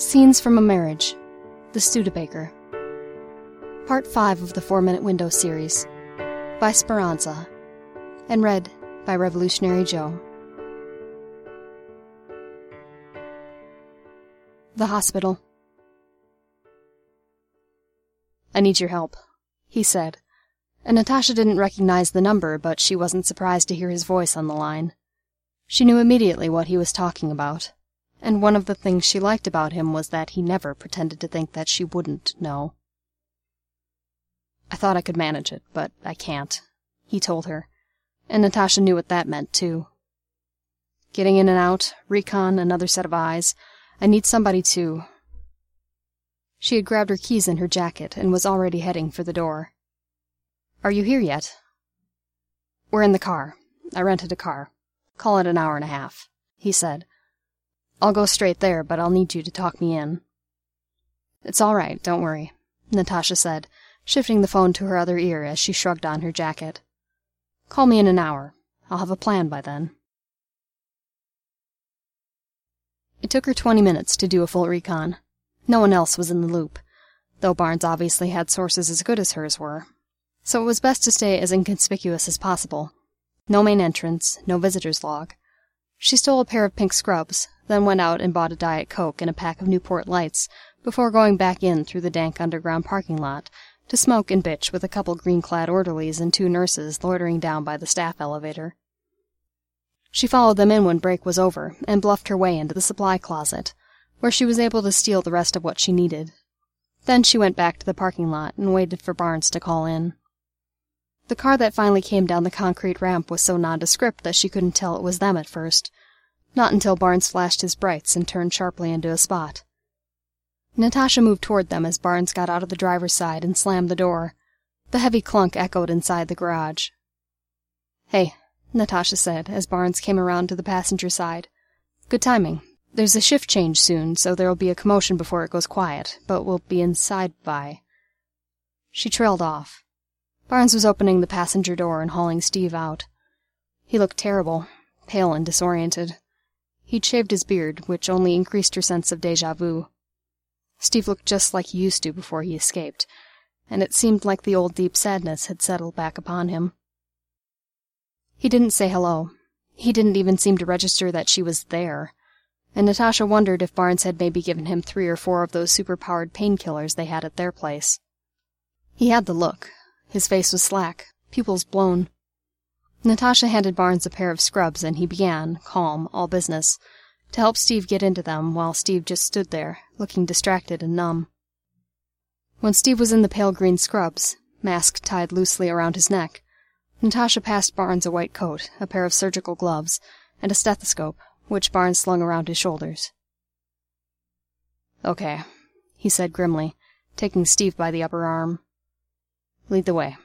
Scenes from a Marriage, The Studebaker. Part 5 of the 4-Minute Window series, by Speranza, and read by Revolutionary Joe. The hospital. "I need your help," he said, and Natasha didn't recognize the number, but she wasn't surprised to hear his voice on the line. She knew immediately what he was talking about, and one of the things she liked about him was that he never pretended to think that she wouldn't know. "I thought I could manage it, but I can't," he told her, and Natasha knew what that meant, too. "Getting in and out, recon, another set of eyes. I need somebody to—" She had grabbed her keys in her jacket and was already heading for the door. "Are you here yet?" "We're in the car. I rented a car. Call it an hour and a half," he said. "I'll go straight there, but I'll need you to talk me in." "It's all right, don't worry," Natasha said, shifting the phone to her other ear as she shrugged on her jacket. "Call me in an hour. I'll have a plan by then." It took her 20 minutes to do a full recon. No one else was in the loop, though Barnes obviously had sources as good as hers were, so it was best to stay as inconspicuous as possible. No main entrance, no visitor's log. She stole a pair of pink scrubs, then went out and bought a Diet Coke and a pack of Newport Lights before going back in through the dank underground parking lot to smoke and bitch with a couple green-clad orderlies and 2 nurses loitering down by the staff elevator. She followed them in when break was over and bluffed her way into the supply closet, where she was able to steal the rest of what she needed. Then she went back to the parking lot and waited for Barnes to call in. The car that finally came down the concrete ramp was so nondescript that she couldn't tell it was them at first. Not until Barnes flashed his brights and turned sharply into a spot. Natasha moved toward them as Barnes got out of the driver's side and slammed the door. The heavy clunk echoed inside the garage. "Hey," Natasha said as Barnes came around to the passenger side. "Good timing. There's a shift change soon, so there'll be a commotion before it goes quiet, but we'll be inside by—" She trailed off. Barnes was opening the passenger door and hauling Steve out. He looked terrible, pale and disoriented. He'd shaved his beard, which only increased her sense of déjà vu. Steve looked just like he used to before he escaped, and it seemed like the old deep sadness had settled back upon him. He didn't say hello. He didn't even seem to register that she was there, and Natasha wondered if Barnes had maybe given him 3 or 4 of those super-powered painkillers they had at their place. He had the look. His face was slack, pupils blown. Natasha handed Barnes a pair of scrubs, and he began, calm, all business, to help Steve get into them while Steve just stood there, looking distracted and numb. When Steve was in the pale green scrubs, mask tied loosely around his neck, Natasha passed Barnes a white coat, a pair of surgical gloves, and a stethoscope, which Barnes slung around his shoulders. "Okay," he said grimly, taking Steve by the upper arm. "Lead the way."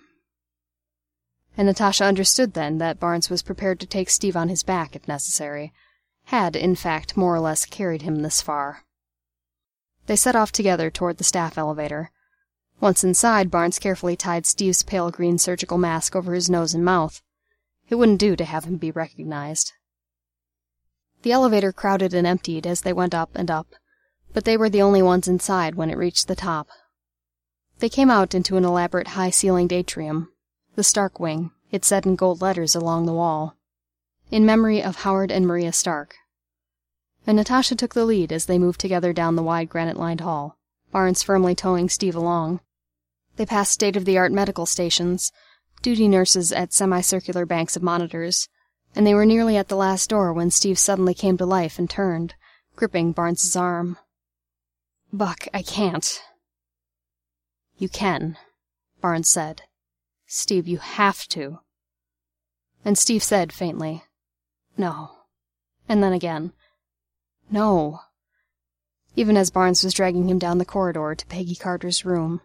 And Natasha understood then that Barnes was prepared to take Steve on his back if necessary, had, in fact, more or less carried him this far. They set off together toward the staff elevator. Once inside, Barnes carefully tied Steve's pale green surgical mask over his nose and mouth. It wouldn't do to have him be recognized. The elevator crowded and emptied as they went up and up, but they were the only ones inside when it reached the top. They came out into an elaborate high-ceilinged atrium, the Stark Wing, it said in gold letters along the wall, "In memory of Howard and Maria Stark." And Natasha took the lead as they moved together down the wide granite-lined hall, Barnes firmly towing Steve along. They passed state-of-the-art medical stations, duty nurses at semicircular banks of monitors, and they were nearly at the last door when Steve suddenly came to life and turned, gripping Barnes's arm. "Buck, I can't." "You can," Barnes said. "Steve, you have to." And Steve said faintly, "No." And then again, "No." Even as Barnes was dragging him down the corridor to Peggy Carter's room.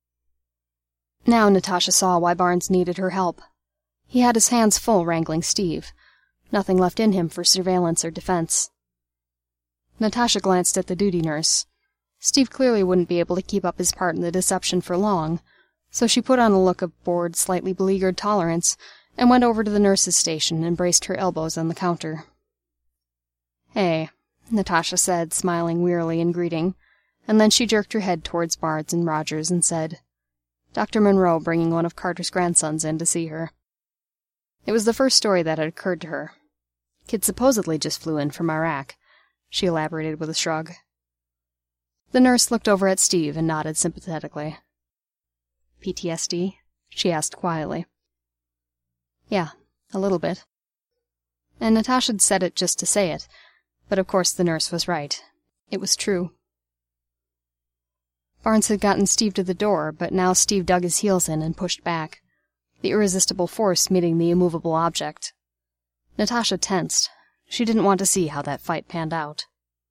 Now Natasha saw why Barnes needed her help. He had his hands full wrangling Steve, nothing left in him for surveillance or defense. Natasha glanced at the duty nurse. Steve clearly wouldn't be able to keep up his part in the deception for long, so she put on a look of bored, slightly beleaguered tolerance and went over to the nurse's station and braced her elbows on the counter. "Hey," Natasha said, smiling wearily in greeting. and then she jerked her head towards Barnes and Rogers and said, "Dr. Monroe bringing one of Carter's grandsons in to see her." It was the first story that had occurred to her. Kid supposedly just flew in from Iraq, she elaborated with a shrug. The nurse looked over at Steve and nodded sympathetically. "PTSD?" she asked quietly. "Yeah, a little bit." And Natasha'd said it just to say it, but of course the nurse was right. It was true. Barnes had gotten Steve to the door, but now Steve dug his heels in and pushed back, the irresistible force meeting the immovable object. Natasha tensed. She didn't want to see how that fight panned out.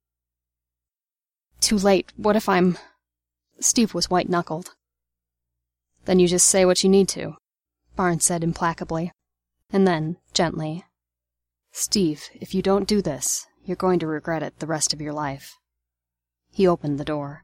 "Too late. What if I'm—" Steve was white-knuckled. "Then you just say what you need to," Barnes said implacably. And then, gently, "Steve, if you don't do this, you're going to regret it the rest of your life." He opened the door.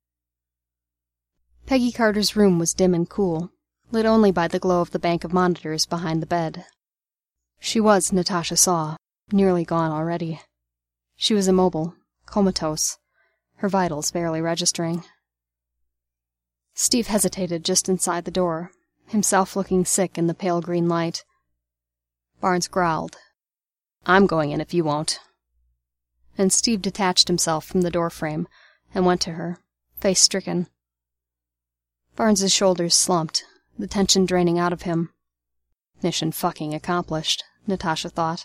Peggy Carter's room was dim and cool, lit only by the glow of the bank of monitors behind the bed. She was, Natasha saw, nearly gone already. She was immobile, comatose, her vitals barely registering. Steve hesitated just inside the door, himself looking sick in the pale green light. Barnes growled, "I'm going in if you won't." And Steve detached himself from the doorframe and went to her, face-stricken. Barnes's shoulders slumped, the tension draining out of him. Mission fucking accomplished, Natasha thought.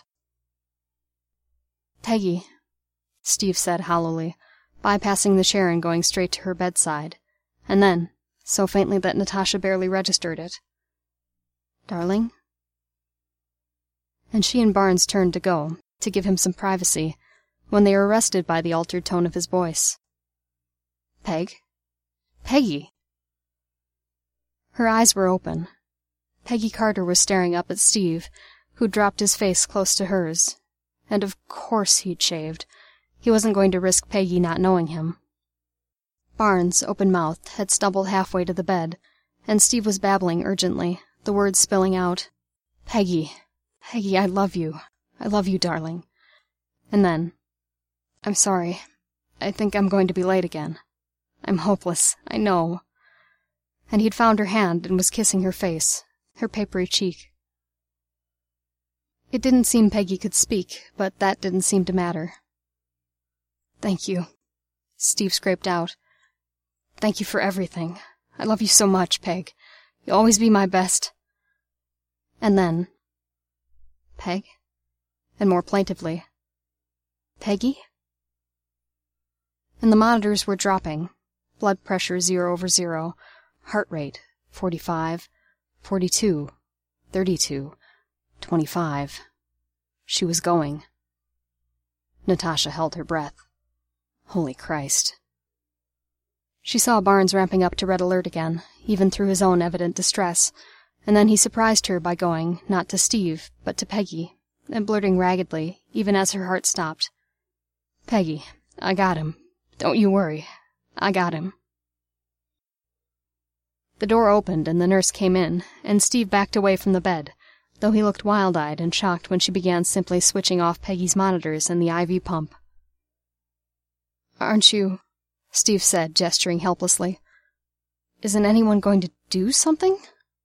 "Peggy," Steve said hollowly, bypassing the chair and going straight to her bedside, and then, so faintly that Natasha barely registered it, "Darling?" And she and Barnes turned to go, to give him some privacy, when they were arrested by the altered tone of his voice. "Peg? Peggy!" Her eyes were open. Peggy Carter was staring up at Steve, who dropped his face close to hers. And of course he'd shaved. He wasn't going to risk Peggy not knowing him. Barnes, open-mouthed, had stumbled halfway to the bed, and Steve was babbling urgently, the words spilling out. "Peggy, Peggy, I love you. I love you, darling." And then, "I'm sorry. I think I'm going to be late again. I'm hopeless, I know." And he'd found her hand and was kissing her face, her papery cheek. It didn't seem Peggy could speak, but that didn't seem to matter. "Thank you," Steve scraped out. "Thank you for everything. I love you so much, Peg. You'll always be my best." And then, "Peg?" And more plaintively, "Peggy?" And the monitors were dropping, blood pressure 0/0, heart rate 45, 42, 32, 25. She was going. Natasha held her breath. Holy Christ. She saw Barnes ramping up to red alert again, even through his own evident distress, and then he surprised her by going, not to Steve, but to Peggy, and blurting raggedly, even as her heart stopped, "Peggy, I got him. Don't you worry. I got him." The door opened and the nurse came in, and Steve backed away from the bed, though he looked wild-eyed and shocked when she began simply switching off Peggy's monitors and the IV pump. "Aren't you—" Steve said, gesturing helplessly. "Isn't anyone going to do something?"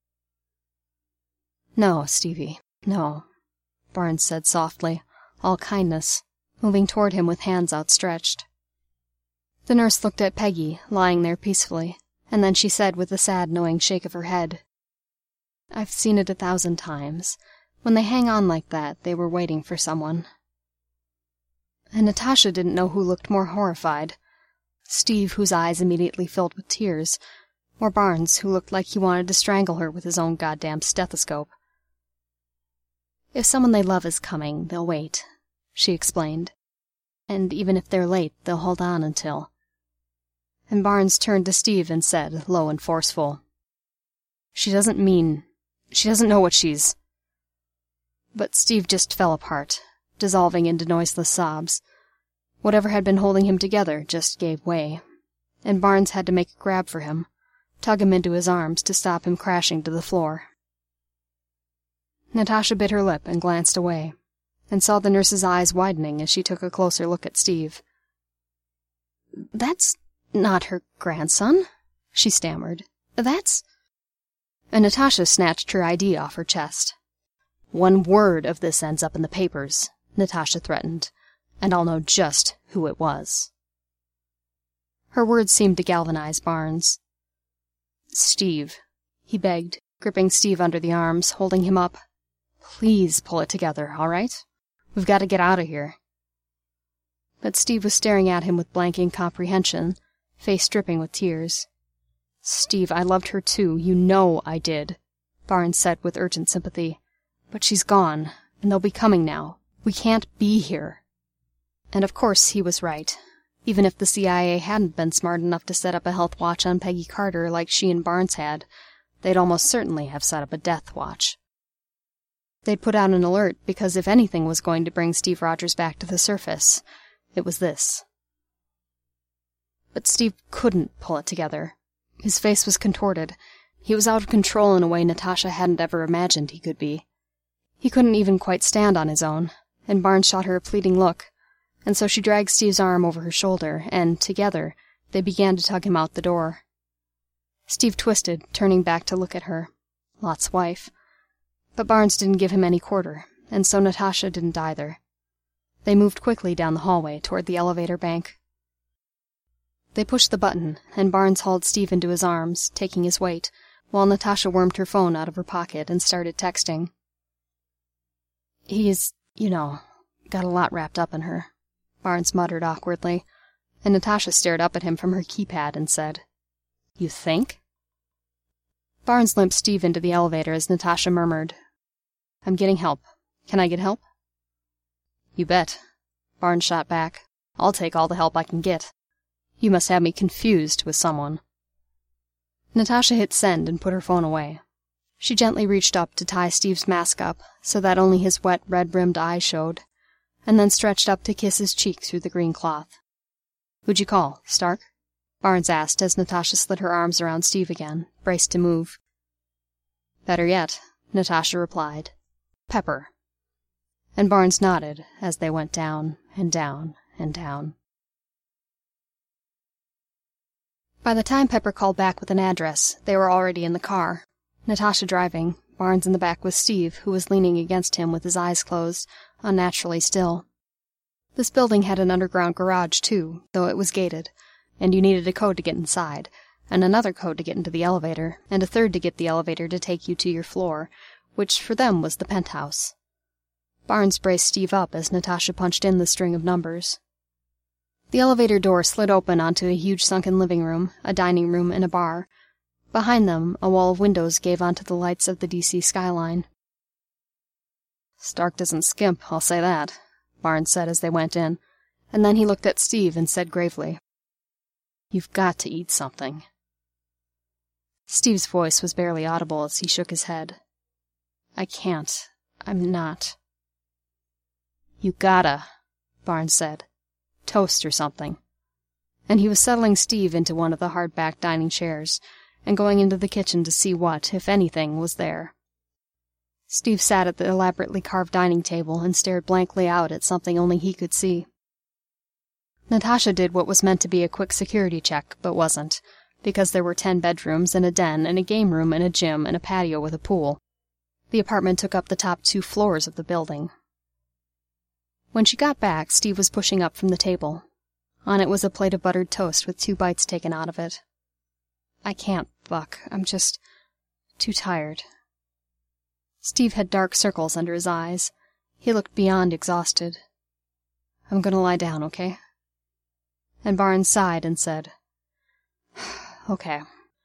"No, Stevie, no," Barnes said softly, all kindness, moving toward him with hands outstretched. The nurse looked at Peggy, lying there peacefully, and then she said with a sad, knowing shake of her head, "I've seen it 1,000 times. When they hang on like that, they were waiting for someone." And Natasha didn't know who looked more horrified. Steve, whose eyes immediately filled with tears, or Barnes, who looked like he wanted to strangle her with his own goddamn stethoscope. "If someone they love is coming, they'll wait," she explained. "And even if they're late, they'll hold on until—" And Barnes turned to Steve and said, low and forceful, She doesn't know what she's—" But Steve just fell apart, dissolving into noiseless sobs. Whatever had been holding him together just gave way, and Barnes had to make a grab for him, tug him into his arms to stop him crashing to the floor. Natasha bit her lip and glanced away, and saw the nurse's eyes widening as she took a closer look at Steve. That's Not her grandson? She stammered. That's... And Natasha snatched her ID off her chest. One word of this ends up in the papers, Natasha threatened, and I'll know just who it was. Her words seemed to galvanize Barnes. Steve, he begged, gripping Steve under the arms, holding him up. Please pull it together, all right? We've got to get out of here. But Steve was staring at him with blank incomprehension, face dripping with tears. Steve, I loved her too, you know I did, Barnes said with urgent sympathy. But she's gone, and they'll be coming now. We can't be here. And of course he was right. Even if the CIA hadn't been smart enough to set up a health watch on Peggy Carter like she and Barnes had, they'd almost certainly have set up a death watch. They'd put out an alert because if anything was going to bring Steve Rogers back to the surface, it was this. But Steve couldn't pull it together. His face was contorted. He was out of control in a way Natasha hadn't ever imagined he could be. He couldn't even quite stand on his own, and Barnes shot her a pleading look, and so she dragged Steve's arm over her shoulder, and, together, they began to tug him out the door. Steve twisted, turning back to look at her. Lot's wife. But Barnes didn't give him any quarter, and so Natasha didn't either. They moved quickly down the hallway toward the elevator bank. They pushed the button, and Barnes hauled Steve into his arms, taking his weight, while Natasha wormed her phone out of her pocket and started texting. He's, got a lot wrapped up in her, Barnes muttered awkwardly, and Natasha stared up at him from her keypad and said, You think? Barnes limped Steve into the elevator as Natasha murmured, I'm getting help. Can I get help? You bet, Barnes shot back. I'll take all the help I can get. You must have me confused with someone. Natasha hit send and put her phone away. She gently reached up to tie Steve's mask up so that only his wet, red-rimmed eyes showed, and then stretched up to kiss his cheek through the green cloth. Who'd you call, Stark? Barnes asked as Natasha slid her arms around Steve again, braced to move. Better yet, Natasha replied. Pepper. And Barnes nodded as they went down and down and down. By the time Pepper called back with an address, they were already in the car. Natasha driving, Barnes in the back with Steve, who was leaning against him with his eyes closed, unnaturally still. This building had an underground garage, too, though it was gated, and you needed a code to get inside, and another code to get into the elevator, and a third to get the elevator to take you to your floor, which for them was the penthouse. Barnes braced Steve up as Natasha punched in the string of numbers. The elevator door slid open onto a huge sunken living room, a dining room, and a bar. Behind them, a wall of windows gave onto the lights of the D.C. skyline. Stark doesn't skimp, I'll say that, Barnes said as they went in, and then he looked at Steve and said gravely, You've got to eat something. Steve's voice was barely audible as he shook his head. I can't. I'm not. You gotta, Barnes said. Toast or something. And he was settling Steve into one of the hard-backed dining chairs, and going into the kitchen to see what, if anything, was there. Steve sat at the elaborately carved dining table and stared blankly out at something only he could see. Natasha did what was meant to be a quick security check, but wasn't, because there were 10 bedrooms and a den and a game room and a gym and a patio with a pool. The apartment took up the top 2 floors of the building. When she got back, Steve was pushing up from the table. On it was a plate of buttered toast with 2 bites taken out of it. I can't, Buck. I'm just too tired. Steve had dark circles under his eyes. He looked beyond exhausted. I'm going to lie down, okay? And Barnes sighed and said, Okay.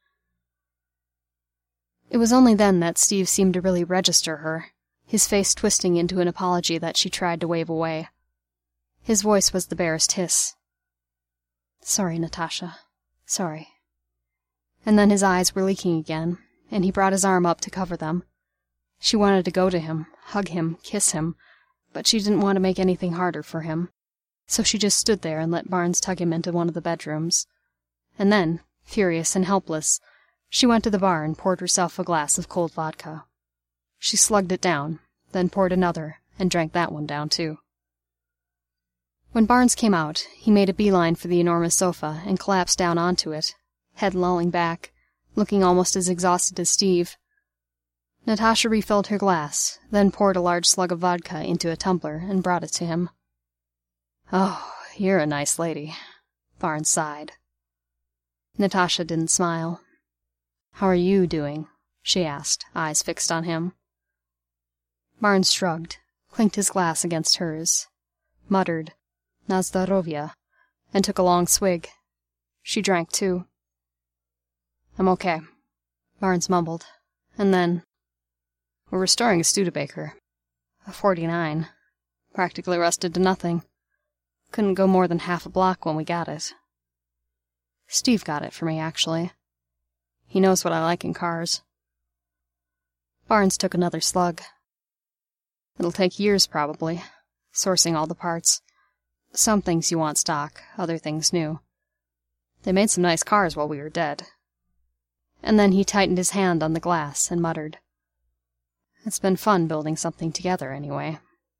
It was only then that Steve seemed to really register her, his face twisting into an apology that she tried to wave away. His voice was the barest hiss. Sorry, Natasha. Sorry. And then his eyes were leaking again, and he brought his arm up to cover them. She wanted to go to him, hug him, kiss him, but she didn't want to make anything harder for him. So she just stood there and let Barnes tug him into one of the bedrooms. And then, furious and helpless, she went to the bar and poured herself a glass of cold vodka. She slugged it down, then poured another, and drank that one down too. When Barnes came out, he made a beeline for the enormous sofa and collapsed down onto it, head lolling back, looking almost as exhausted as Steve. Natasha refilled her glass, then poured a large slug of vodka into a tumbler and brought it to him. "Oh, you're a nice lady," Barnes sighed. Natasha didn't smile. "How are you doing?" she asked, eyes fixed on him. Barnes shrugged, clinked his glass against hers, muttered, "Na zdarovya," and took a long swig. She drank too. "I'm okay," Barnes mumbled, and then, "We're restoring a Studebaker. A 49. Practically rusted to nothing. Couldn't go more than half a block when we got it. Steve got it for me, actually. He knows what I like in cars." Barnes took another slug. "It'll take years, probably, sourcing all the parts. Some things you want stock, other things new. They made some nice cars while we were dead." And then he tightened his hand on the glass and muttered, "It's been fun building something together, anyway."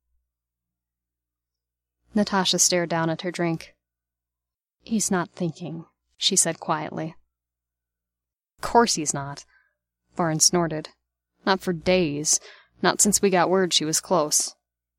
Natasha stared down at her drink. "He's not thinking," she said quietly. "Of course he's not," Barnes snorted. "Not for days. Not since we got word she was close."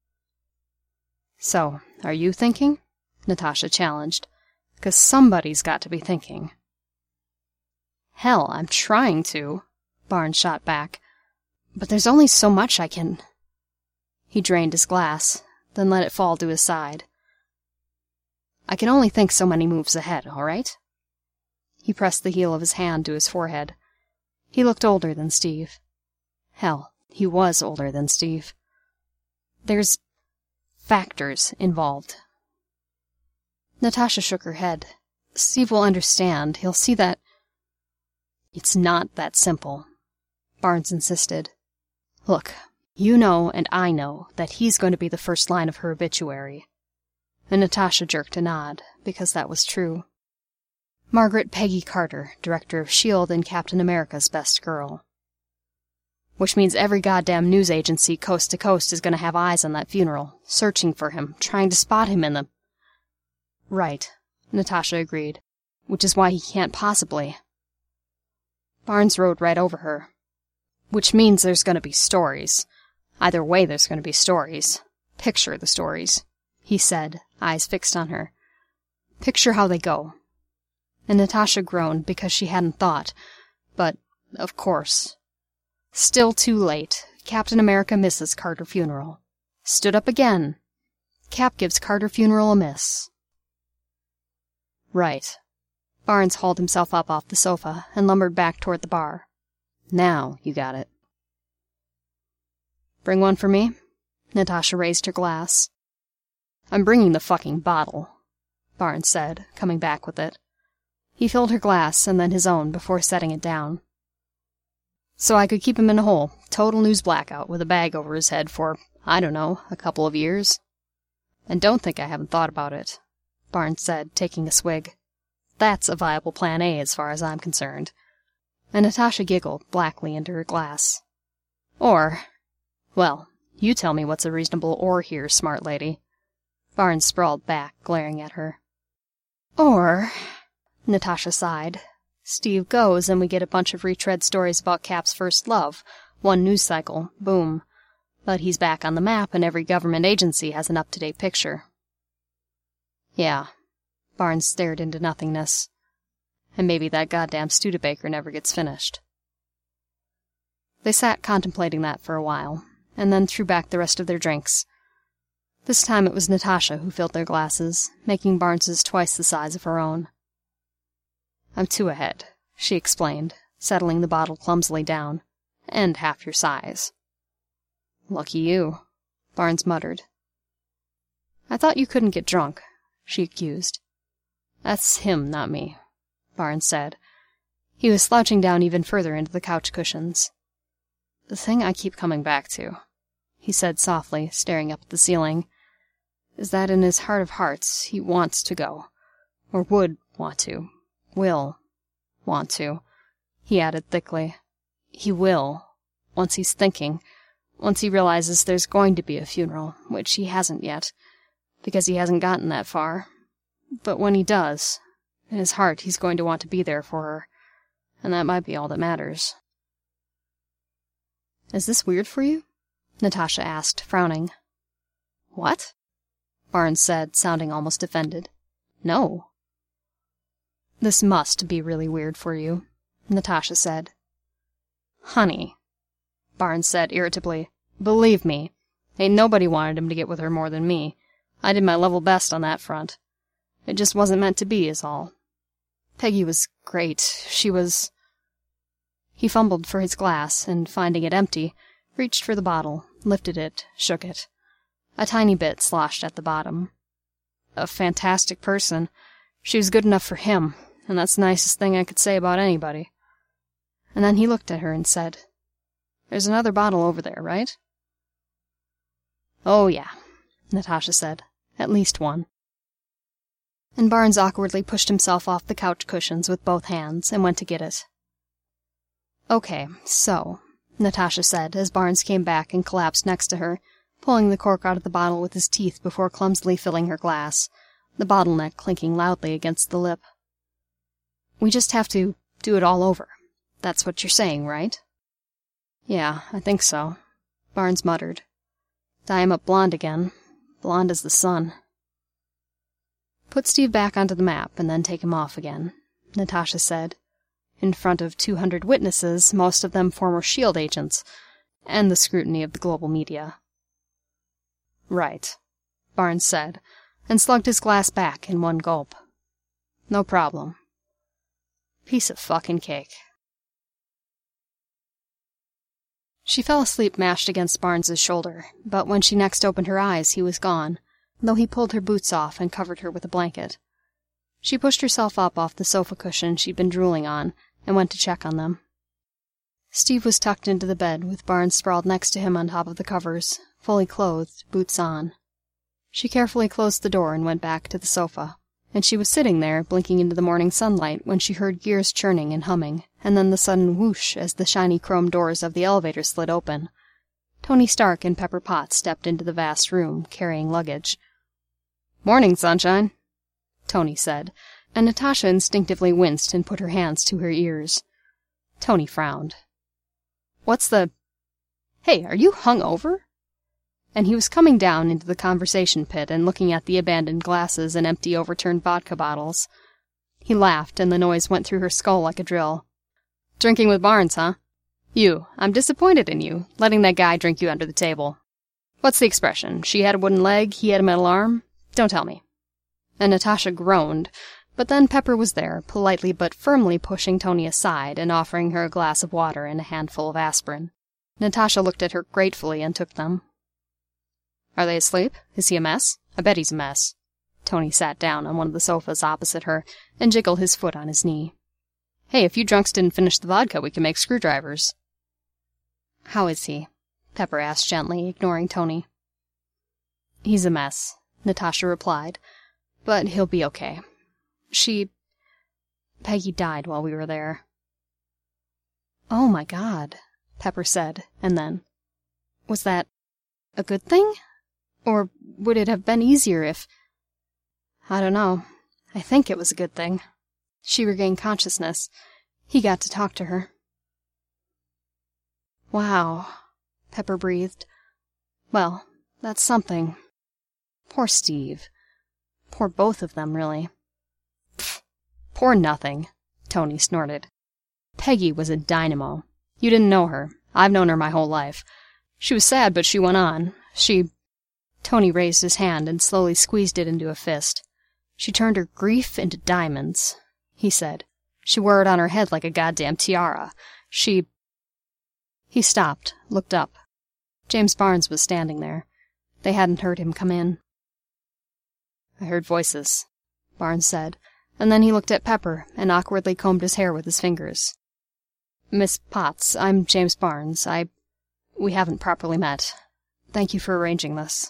"So, are you thinking?" Natasha challenged. "'Cause somebody's got to be thinking." "Hell, I'm trying to," Barnes shot back. "But there's only so much I can—" He drained his glass, then let it fall to his side. "I can only think so many moves ahead, all right?" He pressed the heel of his hand to his forehead. He looked older than Steve. Hell, he was older than Steve. "There's factors involved." Natasha shook her head. "Steve will understand. He'll see that—" "It's not that simple," Barnes insisted. "Look, you know and I know that he's going to be the first line of her obituary." And Natasha jerked a nod, because that was true. Margaret Peggy Carter, director of S.H.I.E.L.D. and Captain America's best girl. Which means every goddamn news agency coast to coast is going to have eyes on that funeral, searching for him, trying to spot him in the... "Right," Natasha agreed. "Which is why he can't possibly..." Barnes rode right over her. "Which means there's going to be stories. Either way there's going to be stories. Picture the stories," he said, eyes fixed on her. "Picture how they go." And Natasha groaned because she hadn't thought. But, of course. Still too late. Captain America misses Carter funeral. Stood up again. Cap gives Carter funeral a miss. "Right." Barnes hauled himself up off the sofa and lumbered back toward the bar. "Now you got it." "Bring one for me?" Natasha raised her glass. "I'm bringing the fucking bottle," Barnes said, coming back with it. He filled her glass and then his own before setting it down. "So I could keep him in a hole, total news blackout, with a bag over his head for, I don't know, a couple of years. And don't think I haven't thought about it," Barnes said, taking a swig. "That's a viable plan A as far as I'm concerned." And Natasha giggled blackly into her glass. "Or, well, you tell me what's a reasonable or here, smart lady." Barnes sprawled back, glaring at her. "Or," Natasha sighed, "Steve goes and we get a bunch of retread stories about Cap's first love. One news cycle. Boom. But he's back on the map and every government agency has an up-to-date picture." "Yeah." Barnes stared into nothingness. "And maybe that goddamn Studebaker never gets finished." They sat contemplating that for a while, and then threw back the rest of their drinks. This time it was Natasha who filled their glasses, making Barnes's twice the size of her own. "I'm 2 ahead," she explained, settling the bottle clumsily down. "And half your size." "Lucky you," Barnes muttered. "I thought you couldn't get drunk," she accused. "That's him, not me," Barnes said. He was slouching down even further into the couch cushions. "The thing I keep coming back to," he said softly, staring up at the ceiling, "is that in his heart of hearts he wants to go. Or would want to. Will want to," he added thickly. "He will, once he's thinking, once he realizes there's going to be a funeral, which he hasn't yet. because he hasn't gotten that far. But when he does, in his heart he's going to want to be there for her, and that might be all that matters. Is this weird for you? Natasha asked, frowning. What? Barnes said, sounding almost offended. No. This must be really weird for you, Natasha said. Honey, Barnes said irritably, believe me, ain't nobody wanted him to get with her more than me. I did my level best on that front. It just wasn't meant to be, is all. Peggy was great. She was... He fumbled for his glass, and finding it empty, reached for the bottle, lifted it, shook it. A tiny bit sloshed at the bottom. A fantastic person. She was good enough for him, and that's the nicest thing I could say about anybody. And then he looked at her and said, There's another bottle over there, right? Oh, yeah, Natasha said. At least one. And Barnes awkwardly pushed himself off the couch cushions with both hands and went to get it. Okay, so, Natasha said, as Barnes came back and collapsed next to her, pulling the cork out of the bottle with his teeth before clumsily filling her glass, the bottleneck clinking loudly against the lip. We just have to do it all over. That's what you're saying, right? Yeah, I think so, Barnes muttered. Dye him up blonde again. Blonde as the sun. Put Steve back onto the map and then take him off again, Natasha said. In front of 200 witnesses, most of them former S.H.I.E.L.D. agents, and the scrutiny of the global media. Right, Barnes said, and slugged his glass back in one gulp. No problem. Piece of fucking cake. She fell asleep mashed against Barnes's shoulder, but when she next opened her eyes he was gone, though he pulled her boots off and covered her with a blanket. She pushed herself up off the sofa cushion she'd been drooling on, and went to check on them. Steve was tucked into the bed, with Barnes sprawled next to him on top of the covers, fully clothed, boots on. She carefully closed the door and went back to the sofa, and she was sitting there, blinking into the morning sunlight, when she heard gears churning and humming, and then the sudden whoosh as the shiny chrome doors of the elevator slid open. Tony Stark and Pepper Potts stepped into the vast room, carrying luggage. "Morning, sunshine," Tony said, and Natasha instinctively winced and put her hands to her ears. Tony frowned. "What's the... Hey, are you hung over?" And he was coming down into the conversation pit and looking at the abandoned glasses and empty overturned vodka bottles. He laughed, and the noise went through her skull like a drill. "Drinking with Barnes, huh? I'm disappointed in you, letting that guy drink you under the table. What's the expression? She had a wooden leg, he had a metal arm? Don't tell me." And Natasha groaned, but then Pepper was there, politely but firmly pushing Tony aside and offering her a glass of water and a handful of aspirin. Natasha looked at her gratefully and took them. "Are they asleep? Is he a mess? I bet he's a mess." Tony sat down on one of the sofas opposite her and jiggled his foot on his knee. "Hey, if you drunks didn't finish the vodka, we can make screwdrivers." "How is he?" Pepper asked gently, ignoring Tony. "He's a mess," Natasha replied, "but he'll be okay. Peggy died while we were there." "Oh my God," Pepper said, and then, "Was that a good thing? Or would it have been easier if—" "I don't know. I think it was a good thing. She regained consciousness. He got to talk to her." "Wow," Pepper breathed. "Well, that's something. Poor Steve. Poor both of them, really." "Pfft, poor nothing," Tony snorted. "Peggy was a dynamo. You didn't know her. I've known her my whole life. She was sad, but she went on. Tony raised his hand and slowly squeezed it into a fist. "She turned her grief into diamonds," he said. "She wore it on her head like a goddamn tiara. He stopped, looked up. James Barnes was standing there. They hadn't heard him come in. "I heard voices," Barnes said, and then he looked at Pepper and awkwardly combed his hair with his fingers. "Miss Potts, I'm James Barnes. We haven't properly met. Thank you for arranging this."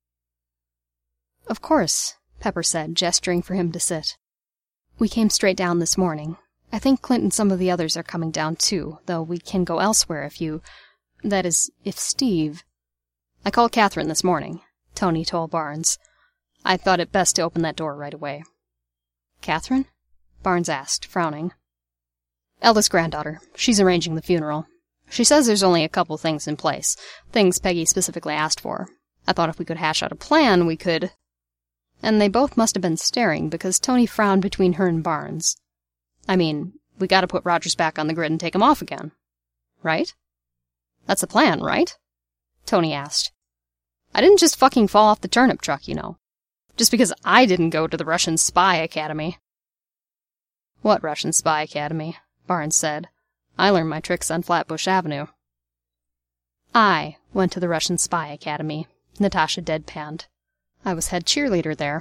"Of course," Pepper said, gesturing for him to sit. "We came straight down this morning. I think Clint and some of the others are coming down too, though we can go elsewhere if you... That is, if Steve..." "I called Catherine this morning," Tony told Barnes. I thought it best to open that door right away. Catherine? Barnes asked, frowning. Eldest granddaughter. She's arranging the funeral. She says there's only a couple things in place, things Peggy specifically asked for. I thought if we could hash out a plan, we could... And they both must have been staring, because Tony frowned between her and Barnes. I mean, we gotta put Rogers back on the grid and take him off again. Right? That's the plan, right? Tony asked. I didn't just fucking fall off the turnip truck, you know. Just because I didn't go to the Russian Spy Academy. What Russian Spy Academy? Barnes said. I learned my tricks on Flatbush Avenue. I went to the Russian Spy Academy, Natasha deadpanned. I was head cheerleader there.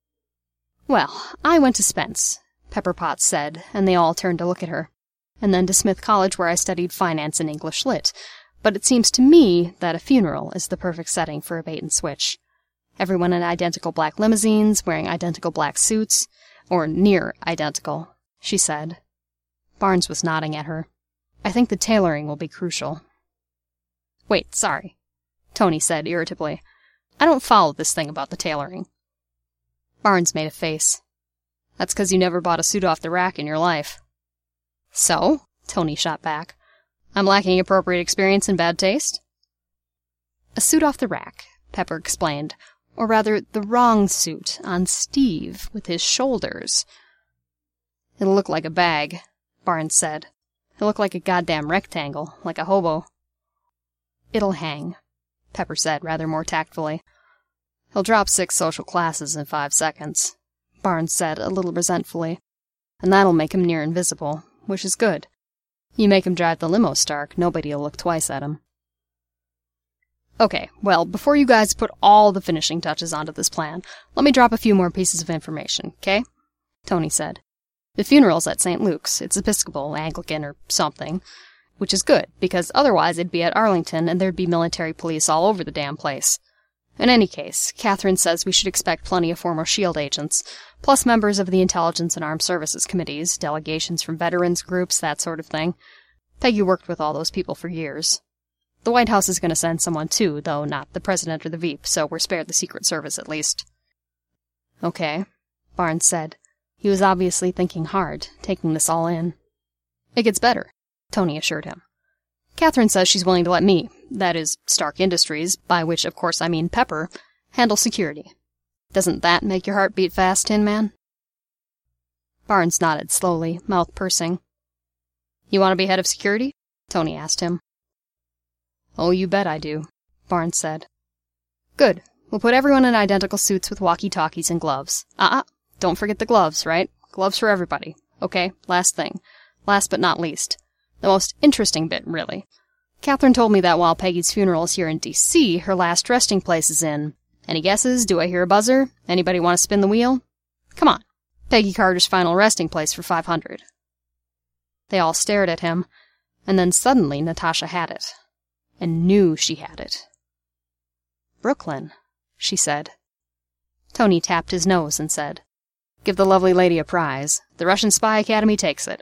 Well, I went to Spence, Pepper Potts said, and they all turned to look at her. And then to Smith College, where I studied finance and English lit. But it seems to me that a funeral is the perfect setting for a bait-and-switch. Everyone in identical black limousines, wearing identical black suits, or near identical, she said. Barnes was nodding at her. I think the tailoring will be crucial. Wait, sorry, Tony said irritably. I don't follow this thing about the tailoring. Barnes made a face. That's 'cause you never bought a suit off the rack in your life. So? Tony shot back. I'm lacking appropriate experience and bad taste? A suit off the rack, Pepper explained. Or rather, the wrong suit on Steve with his shoulders. It'll look like a bag, Barnes said. It'll look like a goddamn rectangle, like a hobo. It'll hang, Pepper said, rather more tactfully. He'll drop 6 social classes in 5 seconds, Barnes said, a little resentfully. And that'll make him near invisible, which is good. You make him drive the limo, Stark, nobody'll look twice at him. Okay, well, before you guys put all the finishing touches onto this plan, let me drop a few more pieces of information, okay? Tony said. The funeral's at St. Luke's. It's Episcopal, Anglican, or something. Which is good, because otherwise it'd be at Arlington and there'd be military police all over the damn place. In any case, Catherine says we should expect plenty of former SHIELD agents, plus members of the Intelligence and Armed Services Committees, delegations from veterans groups, that sort of thing. Peggy worked with all those people for years. The White House is going to send someone too, though not the President or the Veep, so we're spared the Secret Service at least. Okay, Barnes said. He was obviously thinking hard, taking this all in. It gets better, Tony assured him. Catherine says she's willing to let me, that is, Stark Industries, by which of course I mean Pepper, handle security. Doesn't that make your heart beat fast, Tin Man? Barnes nodded slowly, mouth pursing. You want to be head of security? Tony asked him. Oh, you bet I do, Barnes said. Good. We'll put everyone in identical suits with walkie-talkies and gloves. Don't forget the gloves, right? Gloves for everybody. Okay, last thing. Last but not least. The most interesting bit, really. Catherine told me that while Peggy's funeral is here in D.C., her last resting place is in... Any guesses? Do I hear a buzzer? Anybody want to spin the wheel? Come on. Peggy Carter's final resting place for 500. They all stared at him, and then suddenly Natasha had it. And knew she had it. Brooklyn, she said. Tony tapped his nose and said, Give the lovely lady a prize. The Russian Spy Academy takes it.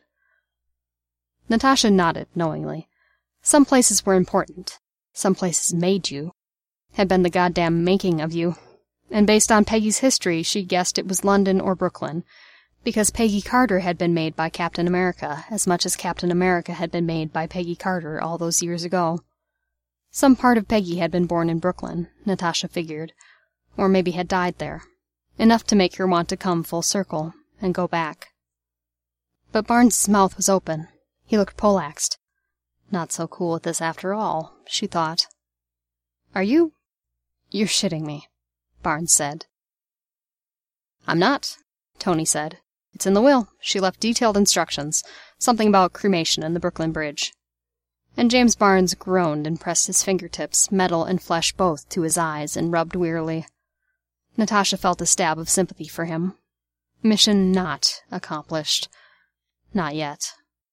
Natasha nodded knowingly. Some places were important. Some places made you. Had been the goddamn making of you. And based on Peggy's history, she guessed it was London or Brooklyn. Because Peggy Carter had been made by Captain America, as much as Captain America had been made by Peggy Carter all those years ago. Some part of Peggy had been born in Brooklyn, Natasha figured. Or maybe had died there. Enough to make her want to come full circle, and go back. But Barnes' mouth was open. He looked poleaxed. Not so cool with this after all, she thought. Are you? You're shitting me, Barnes said. I'm not, Tony said. It's in the will. She left detailed instructions. Something about cremation and the Brooklyn Bridge. And James Barnes groaned and pressed his fingertips, metal and flesh both, to his eyes, and rubbed wearily. Natasha felt a stab of sympathy for him. Mission not accomplished. Not yet.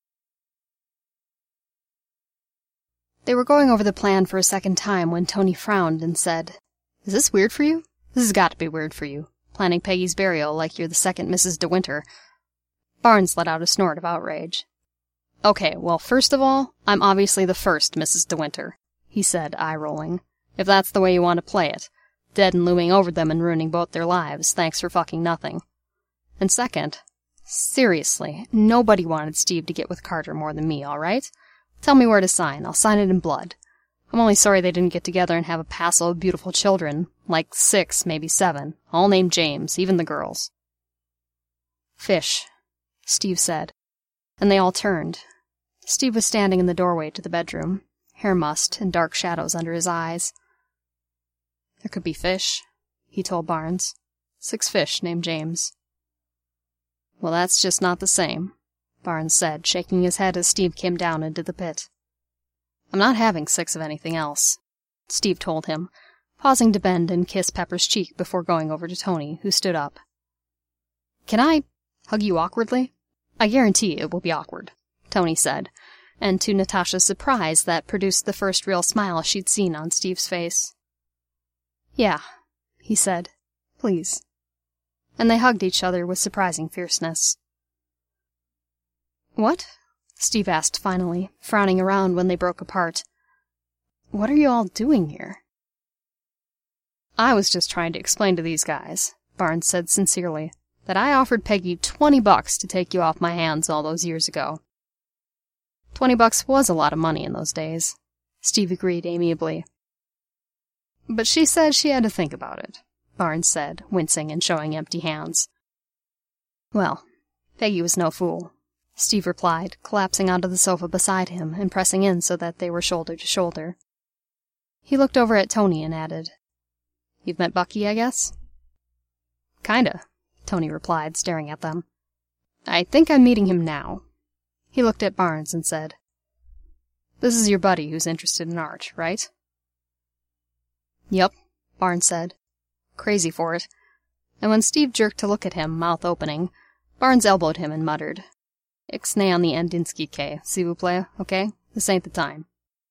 They were going over the plan for a second time when Tony frowned and said, Is this weird for you? This has got to be weird for you. Planning Peggy's burial like you're the second Mrs. De Winter. Barnes let out a snort of outrage. Okay, well, first of all, I'm obviously the first Mrs. De Winter, he said, eye-rolling. If that's the way you want to play it. dead and looming over them and ruining both their lives, thanks for fucking nothing. And second, seriously, nobody wanted Steve to get with Carter more than me, alright? Tell me where to sign. I'll sign it in blood. I'm only sorry they didn't get together and have a passel of beautiful children, like 6, maybe 7, all named James, even the girls. Fish, Steve said, and they all turned. Steve was standing in the doorway to the bedroom, hair mussed and dark shadows under his eyes. There could be fish, he told Barnes. 6 fish named James. Well, that's just not the same, Barnes said, shaking his head as Steve came down into the pit. I'm not having 6 of anything else, Steve told him, pausing to bend and kiss Pepper's cheek before going over to Tony, who stood up. Can I hug you awkwardly? I guarantee it will be awkward, Tony said, and to Natasha's surprise that produced the first real smile she'd seen on Steve's face. Yeah, he said, please. And they hugged each other with surprising fierceness. What? Steve asked finally, frowning around when they broke apart. What are you all doing here? I was just trying to explain to these guys, Barnes said sincerely, that I offered Peggy $20 to take you off my hands all those years ago. $20 was a lot of money in those days, Steve agreed amiably. But she said she had to think about it, Barnes said, wincing and showing empty hands. Well, Peggy was no fool, Steve replied, collapsing onto the sofa beside him and pressing in so that they were shoulder to shoulder. He looked over at Tony and added, You've met Bucky, I guess? Kinda, Tony replied, staring at them. I think I'm meeting him now. He looked at Barnes and said, This is your buddy who's interested in art, right? Yup, Barnes said. Crazy for it. And when Steve jerked to look at him, mouth opening, Barnes elbowed him and muttered, Ixnay on the Andinski, s'il vous plaît, okay? This ain't the time.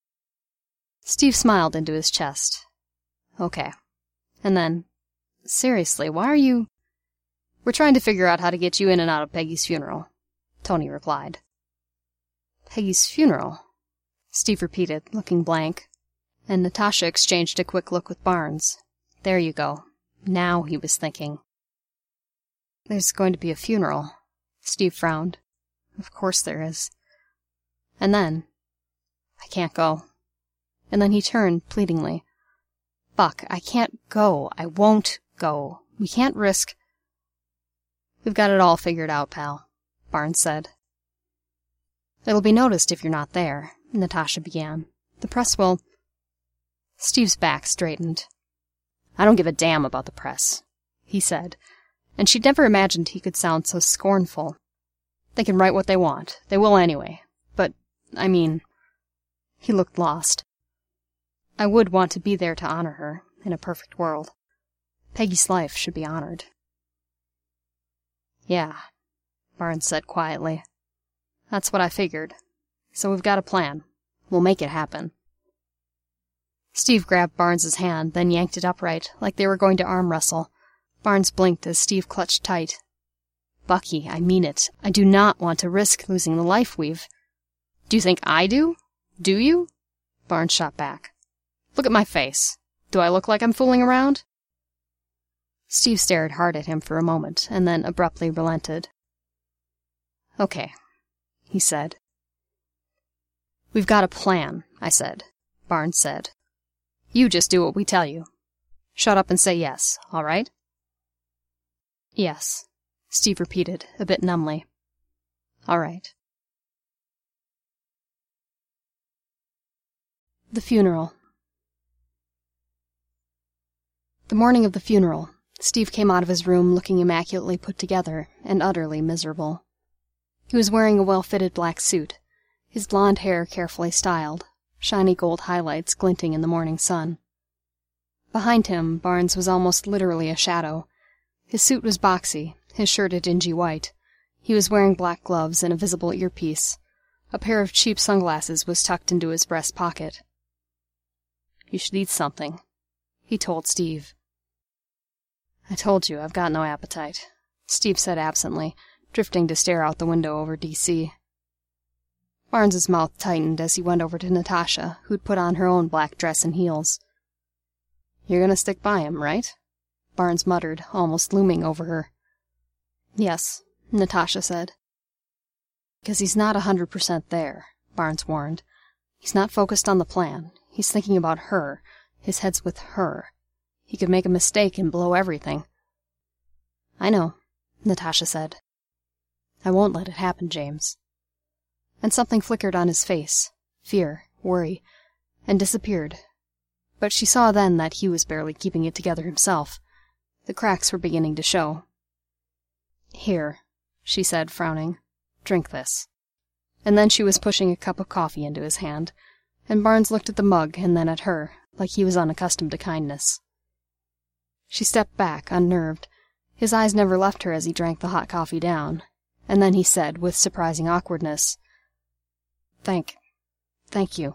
Steve smiled into his chest. Okay. And then, seriously, why are you... We're trying to figure out how to get you in and out of Peggy's funeral, Tony replied. Peggy's funeral? Steve repeated, looking blank. And Natasha exchanged a quick look with Barnes. There you go. Now he was thinking. There's going to be a funeral. Steve frowned. Of course there is. And then... I can't go. And then he turned pleadingly. Buck, I can't go. I won't go. We can't risk... We've got it all figured out, pal, Barnes said. It'll be noticed if you're not there, Natasha began. The press will... Steve's back straightened. I don't give a damn about the press, he said, and she'd never imagined he could sound so scornful. They can write what they want. They will anyway. But, I mean... He looked lost. I would want to be there to honor her, in a perfect world. Peggy's life should be honored. Yeah, Barnes said quietly. That's what I figured. So we've got a plan. We'll make it happen. Steve grabbed Barnes's hand, then yanked it upright, like they were going to arm wrestle. Barnes blinked as Steve clutched tight. Bucky, I mean it. I do not want to risk losing the life we've... Do you think I do? Do you? Barnes shot back. Look at my face. Do I look like I'm fooling around? Steve stared hard at him for a moment, and then abruptly relented. Okay, he said. We've got a plan, I said, Barnes said. You just do what we tell you. Shut up and say yes, all right? Yes, Steve repeated, a bit numbly. All right. The funeral. The morning of the funeral, Steve came out of his room looking immaculately put together and utterly miserable. He was wearing a well-fitted black suit, his blonde hair carefully styled, shiny gold highlights glinting in the morning sun. Behind him, Barnes was almost literally a shadow. His suit was boxy, his shirt a dingy white. He was wearing black gloves and a visible earpiece. A pair of cheap sunglasses was tucked into his breast pocket. You should eat something, he told Steve. I told you, I've got no appetite, Steve said absently, drifting to stare out the window over D.C. Barnes's mouth tightened as he went over to Natasha, who'd put on her own black dress and heels. You're gonna stick by him, right? Barnes muttered, almost looming over her. Yes, Natasha said. Because he's not 100% there, Barnes warned. He's not focused on the plan. He's thinking about her. His head's with her. He could make a mistake and blow everything. I know, Natasha said. I won't let it happen, James. And something flickered on his face. Fear, worry, and disappeared. But she saw then that he was barely keeping it together himself. The cracks were beginning to show. Here, she said, frowning. Drink this. And then she was pushing a cup of coffee into his hand, and Barnes looked at the mug and then at her, like he was unaccustomed to kindness. She stepped back, unnerved. His eyes never left her as he drank the hot coffee down, and then he said, with surprising awkwardness, Thank you.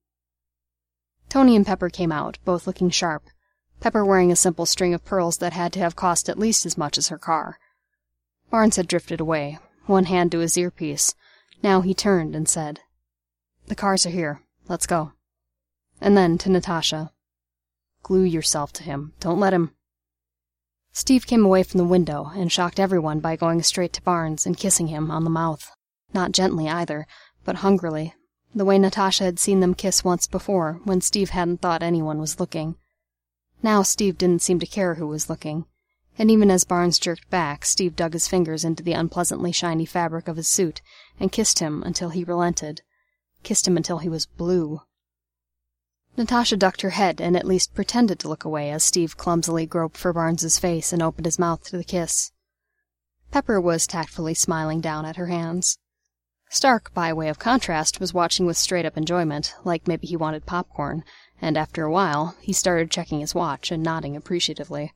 Tony and Pepper came out, both looking sharp, Pepper wearing a simple string of pearls that had to have cost at least as much as her car. Barnes had drifted away, one hand to his earpiece. Now he turned and said, The cars are here. Let's go. And then to Natasha, Glue yourself to him. Don't let him. Steve came away from the window and shocked everyone by going straight to Barnes and kissing him on the mouth. Not gently either, but hungrily, the way Natasha had seen them kiss once before, when Steve hadn't thought anyone was looking. Now Steve didn't seem to care who was looking, and even as Barnes jerked back, Steve dug his fingers into the unpleasantly shiny fabric of his suit and kissed him until he relented. Kissed him until he was blue. Natasha ducked her head and at least pretended to look away as Steve clumsily groped for Barnes's face and opened his mouth to the kiss. Pepper was tactfully smiling down at her hands. Stark, by way of contrast, was watching with straight-up enjoyment, like maybe he wanted popcorn, and after a while, he started checking his watch and nodding appreciatively.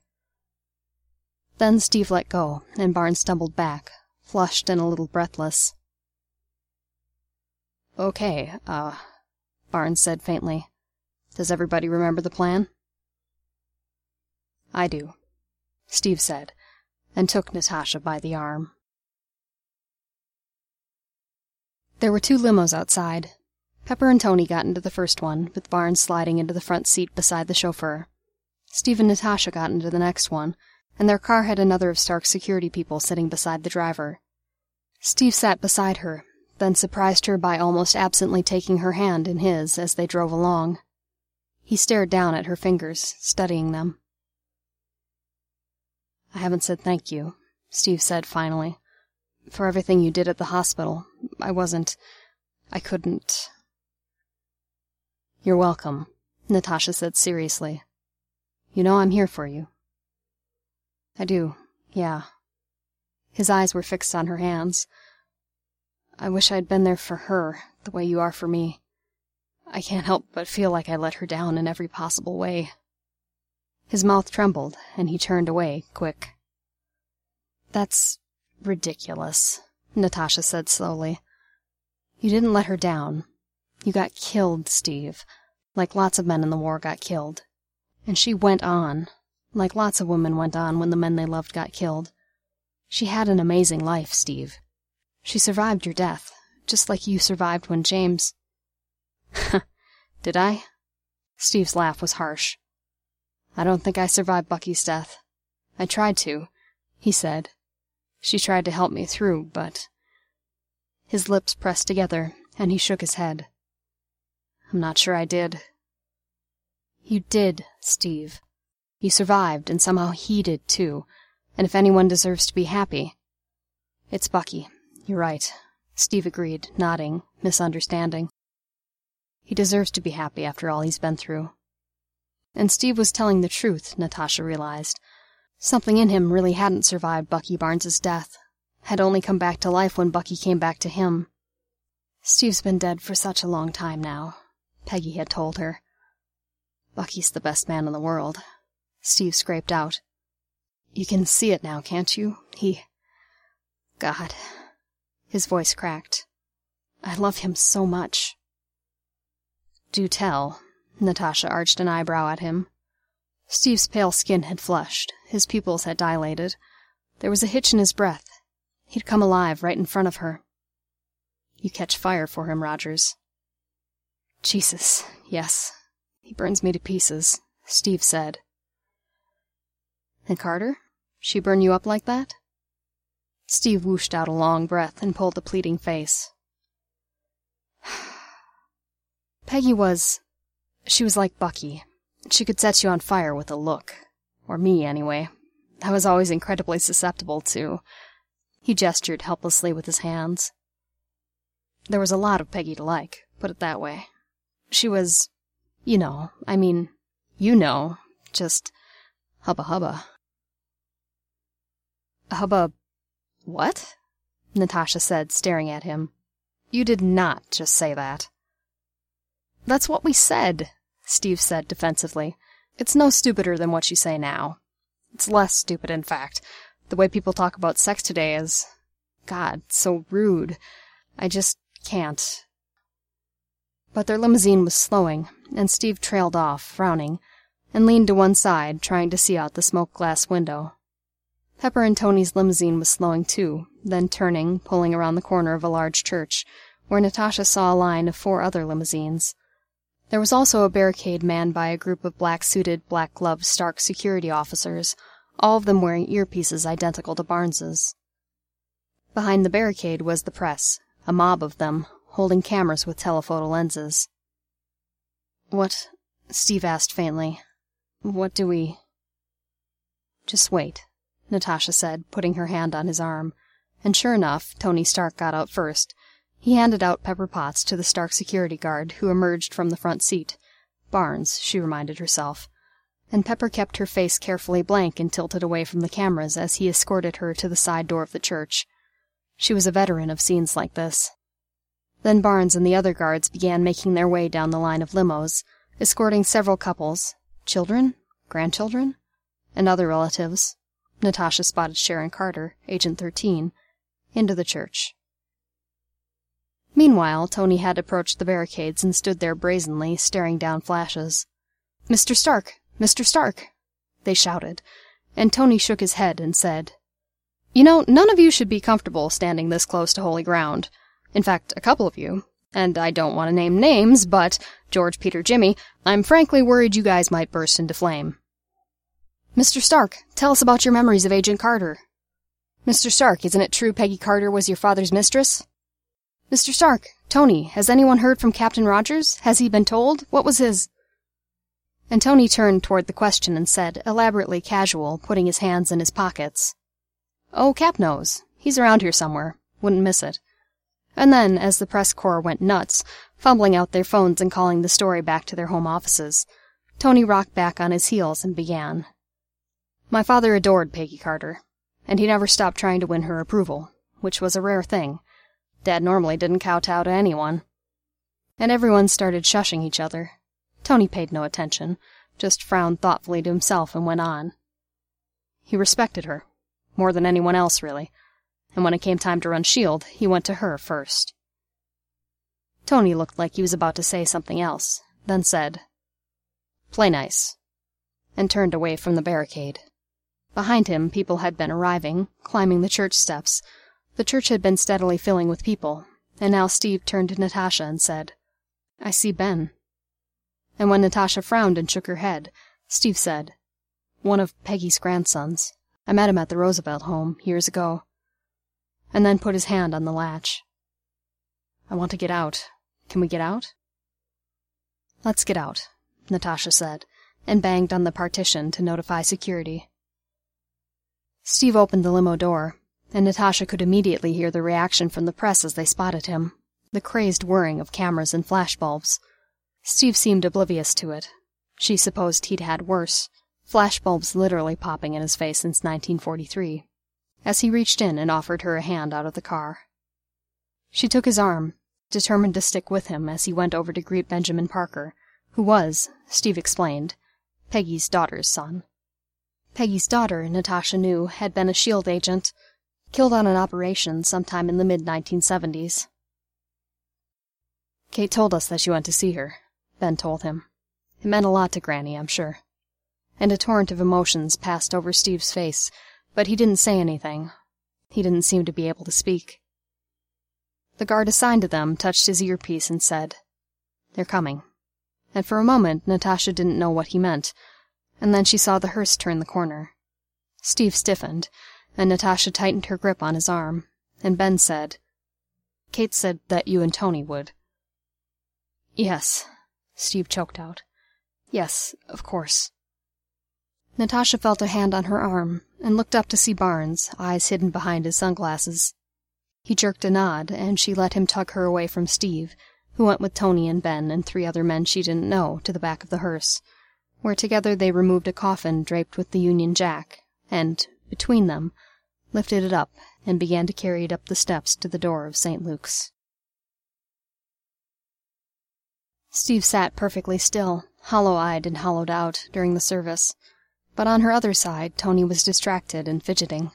Then Steve let go, and Barnes stumbled back, flushed and a little breathless. Okay, Barnes said faintly. Does everybody remember the plan? I do, Steve said, and took Natasha by the arm. There were 2 limos outside. Pepper and Tony got into the first one, with Barnes sliding into the front seat beside the chauffeur. Steve and Natasha got into the next one, and their car had another of Stark's security people sitting beside the driver. Steve sat beside her, then surprised her by almost absently taking her hand in his as they drove along. He stared down at her fingers, studying them. I haven't said thank you, Steve said finally. For everything you did at the hospital. I couldn't. You're welcome, Natasha said seriously. You know I'm here for you. I do, yeah. His eyes were fixed on her hands. I wish I'd been there for her, the way you are for me. I can't help but feel like I let her down in every possible way. His mouth trembled, and he turned away, quick. That's ridiculous, Natasha said slowly. You didn't let her down. You got killed, Steve, like lots of men in the war got killed. And she went on, like lots of women went on when the men they loved got killed. She had an amazing life, Steve. She survived your death, just like you survived when James... Did I? Steve's laugh was harsh. I don't think I survived Bucky's death. I tried to, he said. She tried to help me through, but... His lips pressed together, and he shook his head. I'm not sure I did. You did, Steve. You survived, and somehow he did too, and if anyone deserves to be happy... It's Bucky. You're right, Steve agreed, nodding, misunderstanding. He deserves to be happy after all he's been through. And Steve was telling the truth, Natasha realized. Something in him really hadn't survived Bucky Barnes's death, had only come back to life when Bucky came back to him. Steve's been dead for such a long time now, Peggy had told her. Bucky's the best man in the world, Steve scraped out. You can see it now, can't you? God. His voice cracked. I love him so much. Do tell, Natasha arched an eyebrow at him. Steve's pale skin had flushed, his pupils had dilated. There was a hitch in his breath. He'd come alive right in front of her. You catch fire for him, Rogers. Jesus, yes. He burns me to pieces, Steve said. And Carter? She burn you up like that? Steve whooshed out a long breath and pulled a pleading face. Peggy was... She was like Bucky. She could set you on fire with a look. Or me, anyway. I was always incredibly susceptible to... He gestured helplessly with his hands. There was a lot of Peggy to like, put it that way. She was... You know, just... hubba-hubba. Hubba... What? Natasha said, staring at him. You did not just say that. That's what we said, Steve said defensively. It's no stupider than what you say now. It's less stupid, in fact. The way people talk about sex today is... God, so rude. I just can't. But their limousine was slowing, and Steve trailed off, frowning, and leaned to one side, trying to see out the smoke-glass window. Pepper and Tony's limousine was slowing too, then turning, pulling around the corner of a large church, where Natasha saw a line of 4 other limousines. There was also a barricade manned by a group of black-suited, black-gloved Stark security officers, all of them wearing earpieces identical to Barnes's. Behind the barricade was the press, a mob of them, holding cameras with telephoto lenses. What? Steve asked faintly. What do we... Just wait, Natasha said, putting her hand on his arm, and sure enough, Tony Stark got out first. He handed out Pepper Potts to the Stark security guard, who emerged from the front seat. Barnes, she reminded herself. And Pepper kept her face carefully blank and tilted away from the cameras as he escorted her to the side door of the church. She was a veteran of scenes like this. Then Barnes and the other guards began making their way down the line of limos, escorting several couples, children, grandchildren, and other relatives. Natasha spotted Sharon Carter, Agent 13, into the church. Meanwhile, Tony had approached the barricades and stood there brazenly, staring down flashes. "Mr. Stark! Mr. Stark!" they shouted, and Tony shook his head and said, "You know, none of you should be comfortable standing this close to holy ground. In fact, a couple of you, and I don't want to name names, but George, Peter, Jimmy, I'm frankly worried you guys might burst into flame. Mr. Stark, tell us about your memories of Agent Carter. Mr. Stark, isn't it true Peggy Carter was your father's mistress? Mr. Stark, Tony, has anyone heard from Captain Rogers? Has he been told? What was his—" And Tony turned toward the question and said, elaborately casual, putting his hands in his pockets, "Oh, Cap knows. He's around here somewhere. Wouldn't miss it." And then, as the press corps went nuts, fumbling out their phones and calling the story back to their home offices, Tony rocked back on his heels and began. "My father adored Peggy Carter, and he never stopped trying to win her approval, which was a rare thing. Dad normally didn't kowtow to anyone." And everyone started shushing each other. Tony paid no attention, just frowned thoughtfully to himself and went on. He respected her, more than anyone else, really, and when it came time to run S.H.I.E.L.D., he went to her first. Tony looked like he was about to say something else, then said, "Play nice," and turned away from the barricade. Behind him, people had been arriving, climbing the church steps. The church had been steadily filling with people, and now Steve turned to Natasha and said, "I see Ben." And when Natasha frowned and shook her head, Steve said, "One of Peggy's grandsons. I met him at the Roosevelt home, years ago." And then put his hand on the latch. "I want to get out. Can we get out?" "Let's get out," Natasha said, and banged on the partition to notify security. Steve opened the limo door, and Natasha could immediately hear the reaction from the press as they spotted him, the crazed whirring of cameras and flashbulbs. Steve seemed oblivious to it. She supposed he'd had worse, flashbulbs literally popping in his face since 1943, as he reached in and offered her a hand out of the car. She took his arm, determined to stick with him as he went over to greet Benjamin Parker, who was, Steve explained, Peggy's daughter's son. Peggy's daughter, Natasha knew, had been a S.H.I.E.L.D. agent, killed on an operation sometime in the mid-1970s. "Kate told us that you went to see her," Ben told him. It meant a lot to Granny, I'm sure. And a torrent of emotions passed over Steve's face, but he didn't say anything. He didn't seem to be able to speak. The guard assigned to them touched his earpiece and said, "They're coming." And for a moment Natasha didn't know what he meant, and then she saw the hearse turn the corner. Steve stiffened, and Natasha tightened her grip on his arm, and Ben said, "Kate said that you and Tony would." "Yes," Steve choked out. "Yes, of course." Natasha felt a hand on her arm, and looked up to see Barnes, eyes hidden behind his sunglasses. He jerked a nod, and she let him tug her away from Steve, who went with Tony and Ben and 3 other men she didn't know to the back of the hearse, where together they removed a coffin draped with the Union Jack, and, between them, lifted it up and began to carry it up the steps to the door of St. Luke's. Steve sat perfectly still, hollow-eyed and hollowed out, during the service, but on her other side Tony was distracted and fidgeting.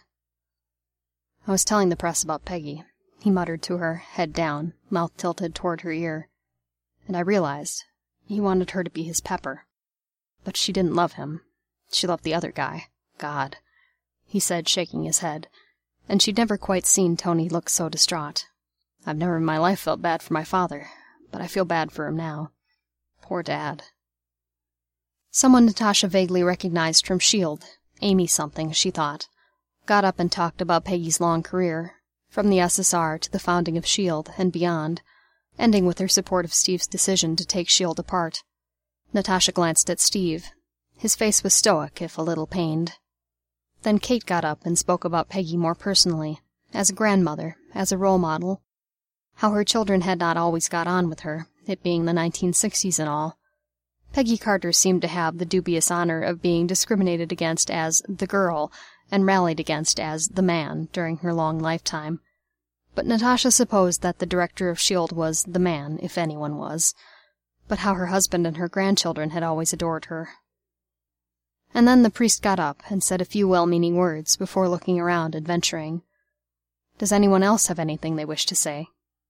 "I was telling the press about Peggy," he muttered to her, head down, mouth tilted toward her ear, "and I realized he wanted her to be his Pepper. But she didn't love him. She loved the other guy. God," he said, shaking his head, and she'd never quite seen Tony look so distraught. "I've never in my life felt bad for my father, but I feel bad for him now. Poor Dad." Someone Natasha vaguely recognized from S.H.I.E.L.D., Amy something, she thought, got up and talked about Peggy's long career, from the SSR to the founding of S.H.I.E.L.D. and beyond, ending with her support of Steve's decision to take S.H.I.E.L.D. apart. Natasha glanced at Steve. His face was stoic, if a little pained. Then Kate got up and spoke about Peggy more personally, as a grandmother, as a role model, how her children had not always got on with her, it being the 1960s and all. Peggy Carter seemed to have the dubious honor of being discriminated against as the girl and rallied against as the man during her long lifetime. But Natasha supposed that the director of S.H.I.E.L.D. was the man, if anyone was, but how her husband and her grandchildren had always adored her. And then the priest got up and said a few well-meaning words before looking around and venturing, "Does anyone else have anything they wish to say?"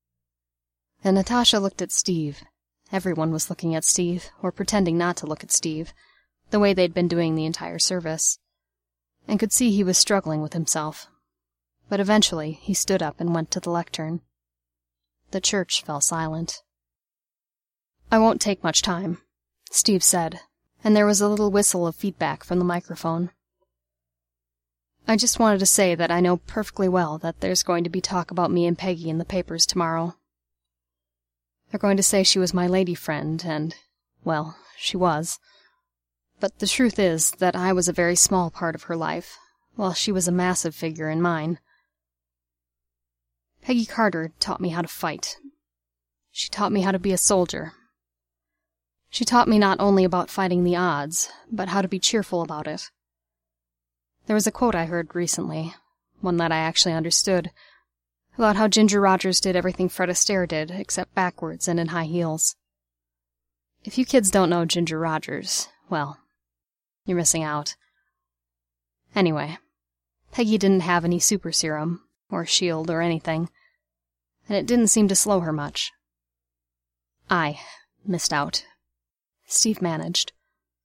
And Natasha looked at Steve. Everyone was looking at Steve, or pretending not to look at Steve, the way they'd been doing the entire service, and could see he was struggling with himself. But eventually he stood up and went to the lectern. The church fell silent. "I won't take much time," Steve said, and there was a little whistle of feedback from the microphone. "I just wanted to say that I know perfectly well that there's going to be talk about me and Peggy in the papers tomorrow. They're going to say she was my lady friend, and, well, she was. But the truth is that I was a very small part of her life, while she was a massive figure in mine. Peggy Carter taught me how to fight. She taught me how to be a soldier. She taught me not only about fighting the odds, but how to be cheerful about it. There was a quote I heard recently, one that I actually understood, about how Ginger Rogers did everything Fred Astaire did, except backwards and in high heels. If you kids don't know Ginger Rogers, well, you're missing out. Anyway, Peggy didn't have any super serum, or shield, or anything, and it didn't seem to slow her much. I missed out. Steve managed.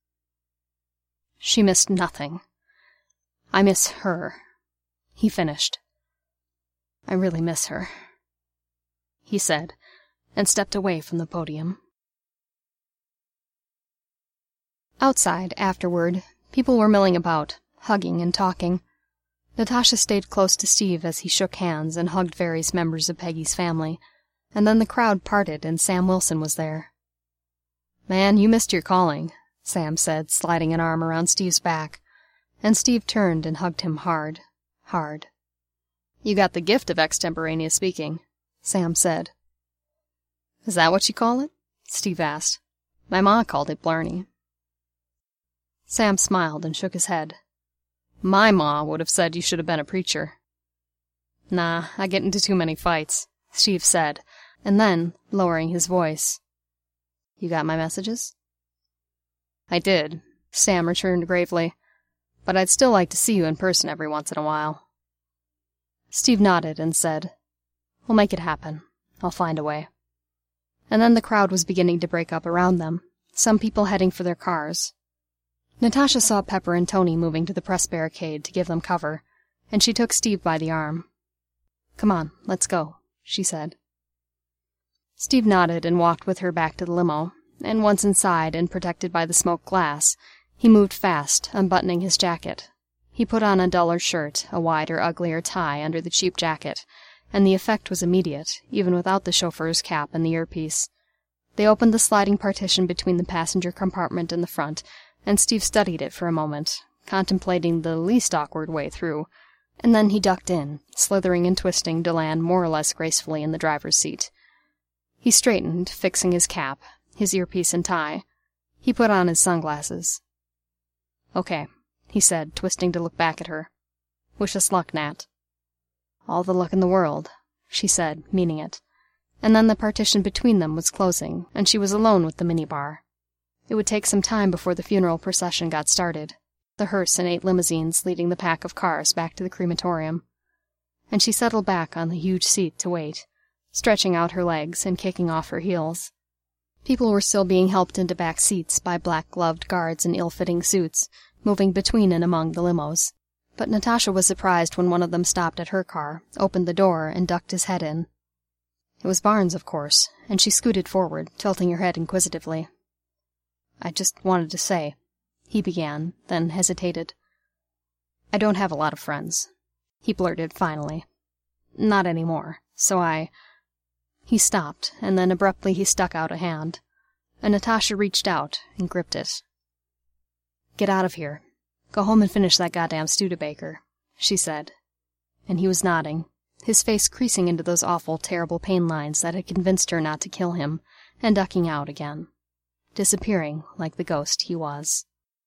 She missed nothing. I miss her. He finished. I really miss her, he said, and stepped away from the podium. Outside, afterward, people were milling about, hugging and talking. Natasha stayed close to Steve as he shook hands and hugged various members of Peggy's family, and then the crowd parted and Sam Wilson was there. "Man, you missed your calling," Sam said, sliding an arm around Steve's back, and Steve turned and hugged him hard, hard. "You got the gift of extemporaneous speaking," Sam said. "Is that what you call it?" Steve asked. "My ma called it blarney." Sam smiled and shook his head. "My ma would have said you should have been a preacher." "Nah, I get into too many fights," Steve said, and then, lowering his voice, "You got my messages?" "I did," Sam returned gravely, "but I'd still like to see you in person every once in a while." Steve nodded and said, "We'll make it happen. I'll find a way." And then the crowd was beginning to break up around them, some people heading for their cars. Natasha saw Pepper and Tony moving to the press barricade to give them cover, and she took Steve by the arm. "Come on, let's go," she said. Steve nodded and walked with her back to the limo, and once inside and protected by the smoked glass, He moved fast, unbuttoning his jacket. He put on a duller shirt, a wider, uglier tie under the cheap jacket, and the effect was immediate, even without the chauffeur's cap and the earpiece. They opened the sliding partition between the passenger compartment and the front, and Steve studied it for a moment, contemplating the least awkward way through, and then he ducked in, slithering and twisting to land more or less gracefully in the driver's seat. He straightened, fixing his cap, his earpiece and tie. He put on his sunglasses. "Okay," he said, twisting to look back at her. "Wish us luck, Nat." "All the luck in the world," she said, meaning it. And then the partition between them was closing, and she was alone with the minibar. It would take some time before the funeral procession got started, the hearse and 8 limousines leading the pack of cars back to the crematorium. And she settled back on the huge seat to wait, stretching out her legs and kicking off her heels. People were still being helped into back seats by black-gloved guards in ill-fitting suits, moving between and among the limos. But Natasha was surprised when one of them stopped at her car, opened the door, and ducked his head in. It was Barnes, of course, and she scooted forward, tilting her head inquisitively. "I just wanted to say," he began, then hesitated. "I don't have a lot of friends," he blurted finally. "Not anymore, so I—" He stopped, and then abruptly he stuck out a hand, and Natasha reached out and gripped it. "Get out of here. Go home and finish that goddamn Studebaker," she said. And he was nodding, his face creasing into those awful, terrible pain lines that had convinced her not to kill him, and ducking out again, disappearing like the ghost he was.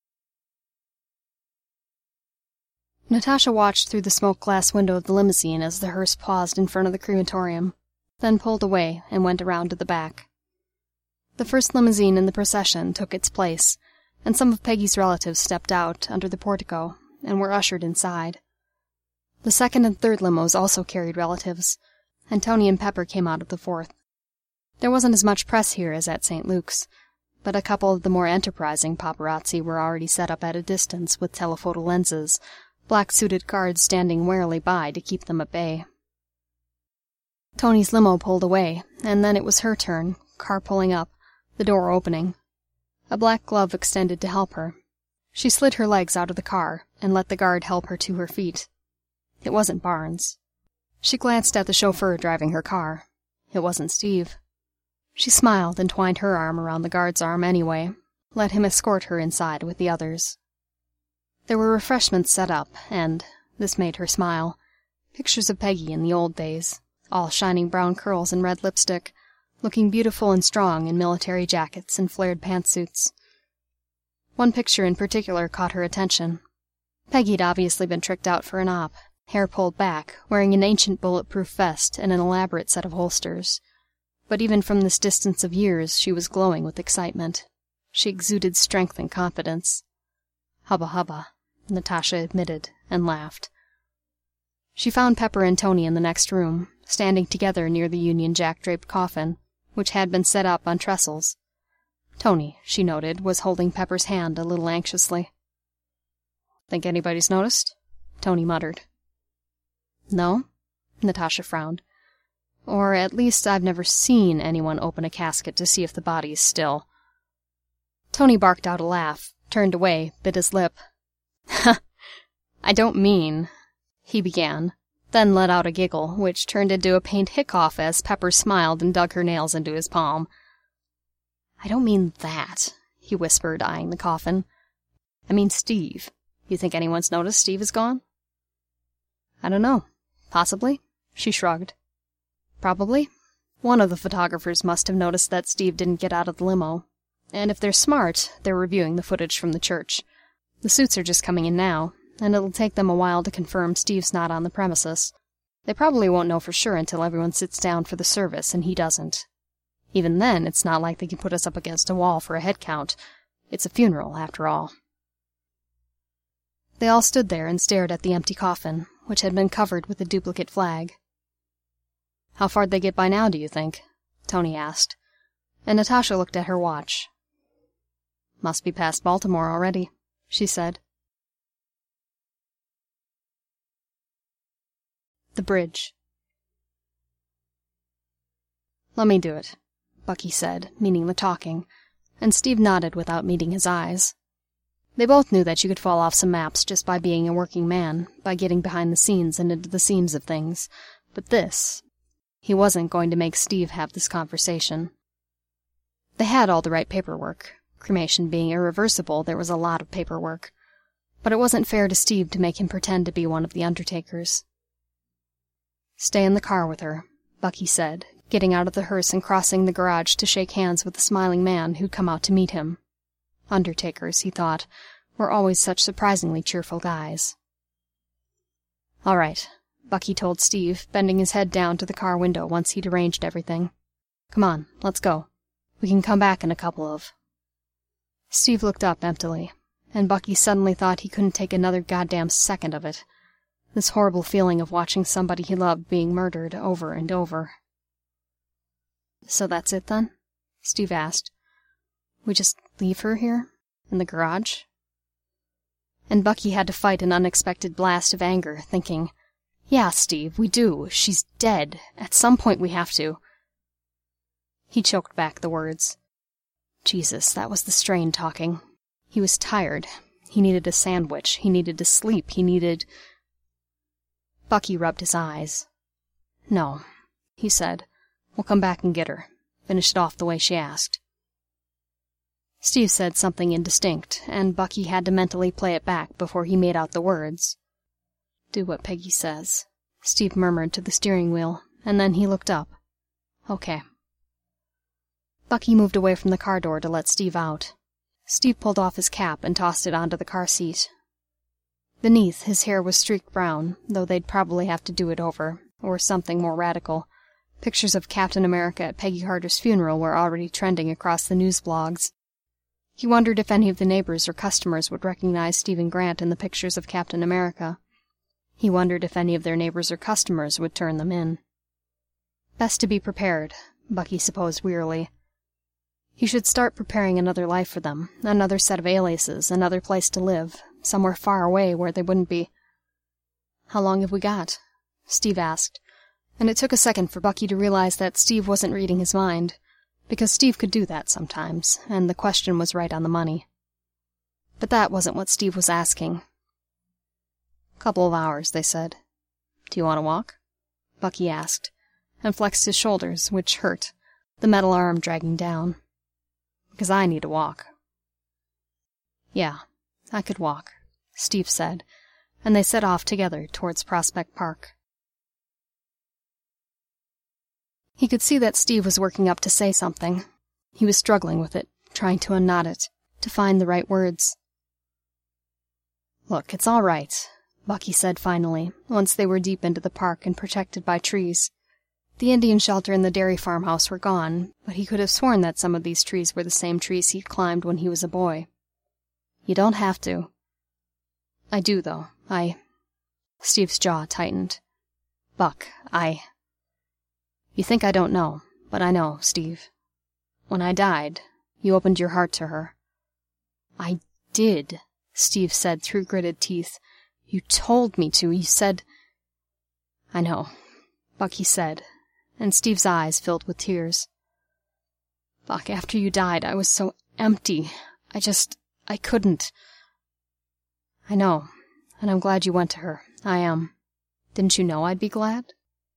Natasha watched through the smoke-glass window of the limousine as the hearse paused in front of the crematorium, then pulled away and went around to the back. The first limousine in the procession took its place, and some of Peggy's relatives stepped out under the portico and were ushered inside. The second and third limos also carried relatives, and Tony and Pepper came out of the fourth. There wasn't as much press here as at St. Luke's, but a couple of the more enterprising paparazzi were already set up at a distance with telephoto lenses, black-suited guards standing warily by to keep them at bay. Tony's limo pulled away, and then it was her turn, car pulling up, the door opening. A black glove extended to help her. She slid her legs out of the car and let the guard help her to her feet. It wasn't Barnes. She glanced at the chauffeur driving her car. It wasn't Steve. She smiled and twined her arm around the guard's arm anyway, let him escort her inside with the others. There were refreshments set up, and, this made her smile, pictures of Peggy in the old days, all shining brown curls and red lipstick, looking beautiful and strong in military jackets and flared pantsuits. One picture in particular caught her attention. Peggy'd obviously been tricked out for an op, hair pulled back, wearing an ancient bulletproof vest and an elaborate set of holsters. But even from this distance of years she was glowing with excitement. She exuded strength and confidence. "Hubba hubba," Natasha admitted, and laughed. She found Pepper and Tony in the next room, standing together near the Union Jack-draped coffin, which had been set up on trestles. Tony, she noted, was holding Pepper's hand a little anxiously. "Think anybody's noticed?" Tony muttered. "No?" Natasha frowned. "Or at least I've never seen anyone open a casket to see if the body's still." Tony barked out a laugh, turned away, bit his lip. "I don't mean—" he began, then let out a giggle, which turned into a pained hiccough as Pepper smiled and dug her nails into his palm. "I don't mean that," he whispered, eyeing the coffin. "I mean Steve. You think anyone's noticed Steve is gone?" "I don't know. Possibly." She shrugged. "Probably. One of the photographers must have noticed that Steve didn't get out of the limo. And if they're smart, they're reviewing the footage from the church. The suits are just coming in now, and it'll take them a while to confirm Steve's not on the premises. They probably won't know for sure until everyone sits down for the service, and he doesn't. Even then, it's not like they can put us up against a wall for a head count. It's a funeral, after all." They all stood there and stared at the empty coffin, which had been covered with a duplicate flag. "How far'd they get by now, do you think?" Tony asked, and Natasha looked at her watch. "Must be past Baltimore already," she said. The bridge. "Let me do it," Bucky said, meaning the talking, and Steve nodded without meeting his eyes. They both knew that you could fall off some maps just by being a working man, by getting behind the scenes and into the seams of things. But this... He wasn't going to make Steve have this conversation. They had all the right paperwork. Cremation being irreversible, there was a lot of paperwork. But it wasn't fair to Steve to make him pretend to be one of the undertakers. "Stay in the car with her," Bucky said, getting out of the hearse and crossing the garage to shake hands with the smiling man who'd come out to meet him. Undertakers, he thought, were always such surprisingly cheerful guys. "All right," Bucky told Steve, bending his head down to the car window once he'd arranged everything. "Come on, let's go. We can come back in a couple of..." Steve looked up emptily, and Bucky suddenly thought he couldn't take another goddamn second of it. This horrible feeling of watching somebody he loved being murdered over and over. "So that's it, then?" Steve asked. "We just leave her here? In the garage?" And Bucky had to fight an unexpected blast of anger, thinking, "Yeah, Steve, we do. She's dead. At some point we have to..." He choked back the words. Jesus, that was the strain talking. He was tired. He needed a sandwich. He needed to sleep. He needed... Bucky rubbed his eyes. "No," he said. "We'll come back and get her. Finish it off the way she asked." Steve said something indistinct, and Bucky had to mentally play it back before he made out the words. "Do what Peggy says," Steve murmured to the steering wheel, and then he looked up. "Okay." Bucky moved away from the car door to let Steve out. Steve pulled off his cap and tossed it onto the car seat. Beneath, his hair was streaked brown, though they'd probably have to do it over, or something more radical. Pictures of Captain America at Peggy Carter's funeral were already trending across the news blogs. He wondered if any of the neighbors or customers would recognize Stephen Grant in the pictures of Captain America. He wondered if any of their neighbors or customers would turn them in. Best to be prepared, Bucky supposed wearily. He should start preparing another life for them, another set of aliases, another place to live, somewhere far away where they wouldn't be... "How long have we got?" Steve asked, and it took a second for Bucky to realize that Steve wasn't reading his mind, because Steve could do that sometimes, and the question was right on the money. But that wasn't what Steve was asking. "Couple of hours," they said. "Do you want to walk?" Bucky asked, and flexed his shoulders, which hurt, the metal arm dragging down. "Because I need to walk." "Yeah, I could walk," Steve said, and they set off together towards Prospect Park. He could see that Steve was working up to say something. He was struggling with it, trying to unknot it, to find the right words. "Look, it's all right," Bucky said finally, once they were deep into the park and protected by trees. The Indian shelter and the dairy farmhouse were gone, but he could have sworn that some of these trees were the same trees he'd climbed when he was a boy. "You don't have to." "I do, though. Steve's jaw tightened. "Buck, You think I don't know, but I know, Steve. When I died, you opened your heart to her." "I did," Steve said through gritted teeth. "You told me to. You said..." "I know," Bucky said, and Steve's eyes filled with tears. "Buck, after you died, I was so empty. I couldn't." "I know, and I'm glad you went to her. I am. Didn't you know I'd be glad?"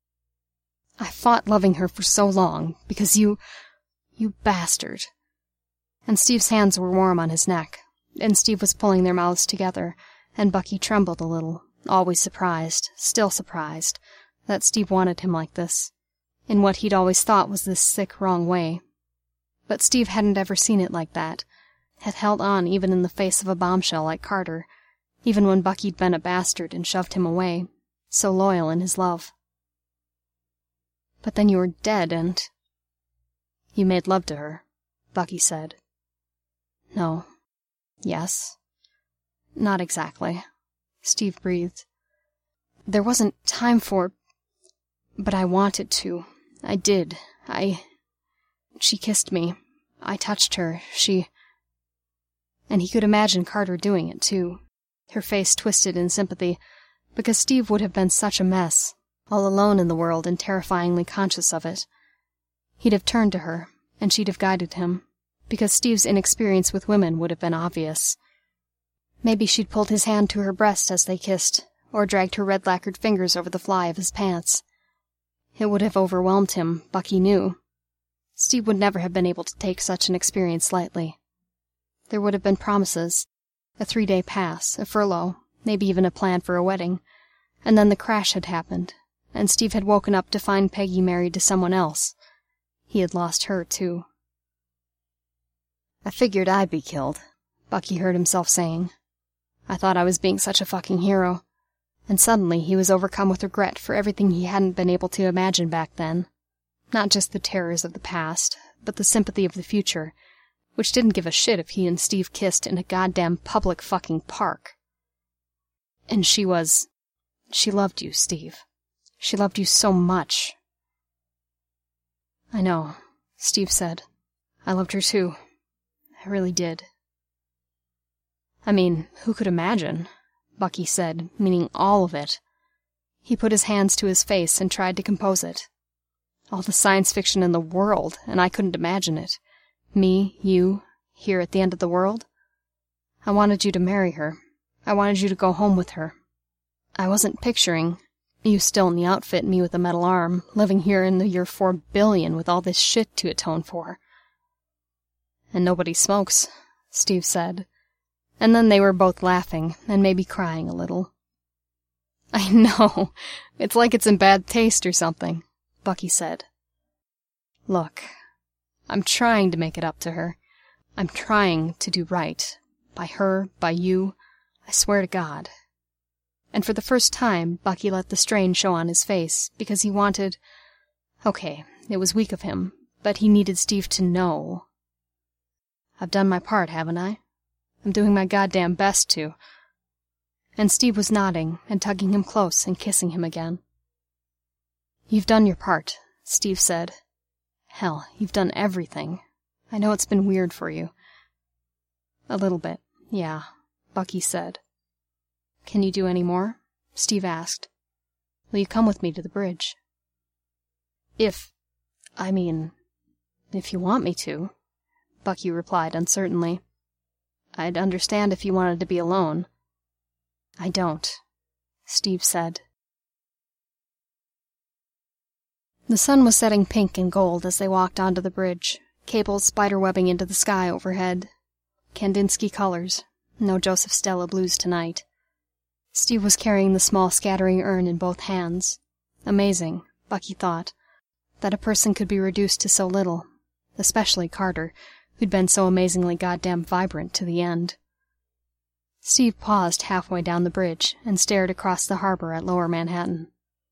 "I fought loving her for so long, because you bastard." And Steve's hands were warm on his neck, and Steve was pulling their mouths together, and Bucky trembled a little, always surprised, still surprised, that Steve wanted him like this, in what he'd always thought was this sick, wrong way. But Steve hadn't ever seen it like that, had held on even in the face of a bombshell like Carter, even when Bucky'd been a bastard and shoved him away, so loyal in his love. "But then you were dead, and..." "You made love to her," Bucky said. "No. Yes. Not exactly," Steve breathed. "There wasn't time for... But I wanted to. I did. She kissed me. I touched her. And he could imagine Carter doing it, too, her face twisted in sympathy, because Steve would have been such a mess, all alone in the world and terrifyingly conscious of it. He'd have turned to her, and she'd have guided him, because Steve's inexperience with women would have been obvious. Maybe she'd pulled his hand to her breast as they kissed, or dragged her red-lacquered fingers over the fly of his pants. It would have overwhelmed him, Bucky knew. Steve would never have been able to take such an experience lightly. There would have been promises, a 3-day pass, a furlough, maybe even a plan for a wedding, and then the crash had happened, and Steve had woken up to find Peggy married to someone else. He had lost her, too. "I figured I'd be killed," Bucky heard himself saying. "I thought I was being such a fucking hero." And suddenly he was overcome with regret for everything he hadn't been able to imagine back then. Not just the terrors of the past, but the sympathy of the future, which didn't give a shit if he and Steve kissed in a goddamn public fucking park. And she loved you, Steve. She loved you so much. "I know," Steve said. "I loved her too. I really did." "I mean, who could imagine?" Bucky said, meaning all of it. He put his hands to his face and tried to compose it. "All the science fiction in the world, and I couldn't imagine it. Me, you, here at the end of the world. I wanted you to marry her. I wanted you to go home with her. I wasn't picturing you still in the outfit, me with a metal arm, living here in the year 4 billion with all this shit to atone for." "And nobody smokes," Steve said. And then they were both laughing, and maybe crying a little. "I know. It's like it's in bad taste or something," Bucky said. "Look, I'm trying to make it up to her. I'm trying to do right. By her, by you, I swear to God." And for the first time, Bucky let the strain show on his face, because he wanted... Okay, it was weak of him, but he needed Steve to know. "I've done my part, haven't I? I'm doing my goddamn best to." And Steve was nodding and tugging him close and kissing him again. "You've done your part," Steve said. "Hell, you've done everything. I know it's been weird for you." "A little bit, yeah," Bucky said. "Can you do any more?" Steve asked. "Will you come with me to the bridge?" If you want me to," Bucky replied uncertainly. "I'd understand if you wanted to be alone." "I don't," Steve said. The sun was setting pink and gold as they walked onto the bridge, cables spiderwebbing into the sky overhead. Kandinsky colors, no Joseph Stella blues tonight. Steve was carrying the small scattering urn in both hands. Amazing, Bucky thought, that a person could be reduced to so little, especially Carter, who'd been so amazingly goddamn vibrant to the end. Steve paused halfway down the bridge and stared across the harbor at Lower Manhattan.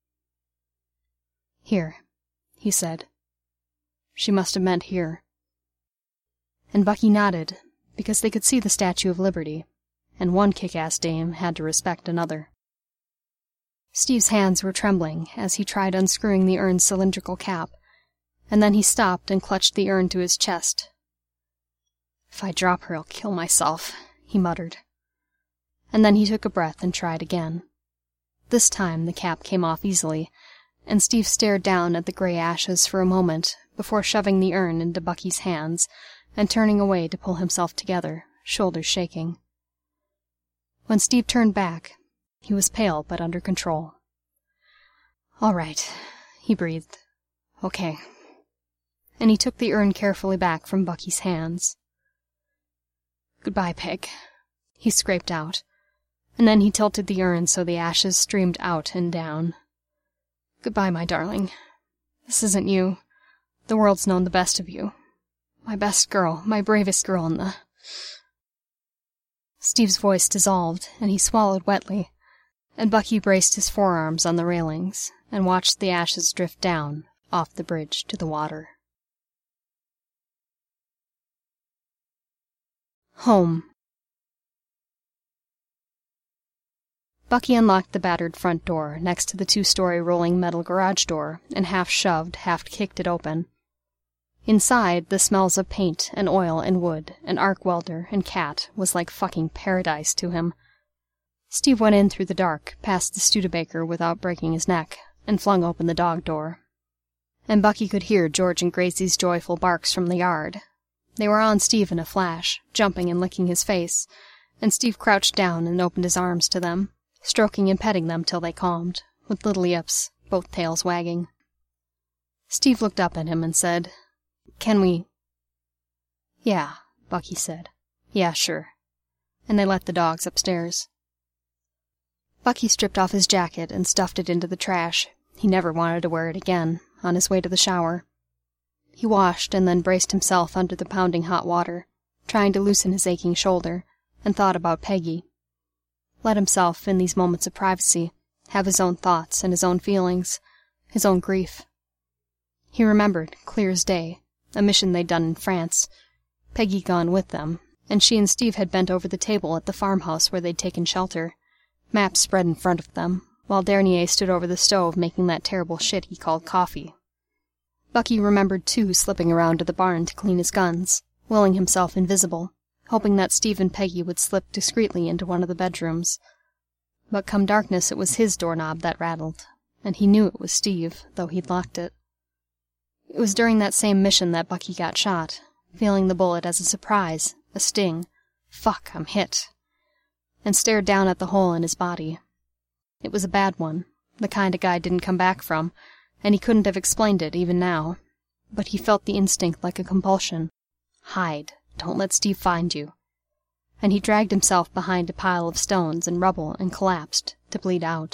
"Here," he said. She must have meant here. And Bucky nodded, because they could see the Statue of Liberty, and one kick-ass dame had to respect another. Steve's hands were trembling as he tried unscrewing the urn's cylindrical cap, and then he stopped and clutched the urn to his chest. "If I drop her, I'll kill myself," he muttered. And then he took a breath and tried again. This time the cap came off easily, and Steve stared down at the gray ashes for a moment before shoving the urn into Bucky's hands and turning away to pull himself together, shoulders shaking. When Steve turned back, he was pale but under control. "All right," he breathed. "Okay." And he took the urn carefully back from Bucky's hands. "Goodbye, Peg," he scraped out, and then he tilted the urn so the ashes streamed out and down. "Goodbye, my darling. This isn't you. The world's known the best of you. My best girl, my bravest girl in the..." Steve's voice dissolved, and he swallowed wetly, and Bucky braced his forearms on the railings and watched the ashes drift down off the bridge to the water. Home. Bucky unlocked the battered front door next to the 2-story rolling metal garage door and half-shoved, half-kicked it open. Inside, the smells of paint and oil and wood and arc welder and cat was like fucking paradise to him. Steve went in through the dark, past the Studebaker without breaking his neck, and flung open the dog door. And Bucky could hear George and Gracie's joyful barks from the yard. They were on Steve in a flash, jumping and licking his face, and Steve crouched down and opened his arms to them, stroking and petting them till they calmed, with little yips, both tails wagging. Steve looked up at him and said, "Can we—" "Yeah," Bucky said. "Yeah, sure." And they let the dogs upstairs. Bucky stripped off his jacket and stuffed it into the trash. He never wanted to wear it again, on his way to the shower. He washed and then braced himself under the pounding hot water, trying to loosen his aching shoulder, and thought about Peggy. Let himself, in these moments of privacy, have his own thoughts and his own feelings, his own grief. He remembered, clear as day, a mission they'd done in France, Peggy gone with them, and she and Steve had bent over the table at the farmhouse where they'd taken shelter, maps spread in front of them, while Dernier stood over the stove making that terrible shit he called coffee. Bucky remembered, too, slipping around to the barn to clean his guns, willing himself invisible, hoping that Steve and Peggy would slip discreetly into one of the bedrooms. But come darkness it was his doorknob that rattled, and he knew it was Steve, though he'd locked it. It was during that same mission that Bucky got shot, feeling the bullet as a surprise, a sting. Fuck, I'm hit. And stared down at the hole in his body. It was a bad one, the kind a guy didn't come back from, and he couldn't have explained it even now. But he felt the instinct like a compulsion. Hide. Don't let Steve find you. And he dragged himself behind a pile of stones and rubble and collapsed, to bleed out.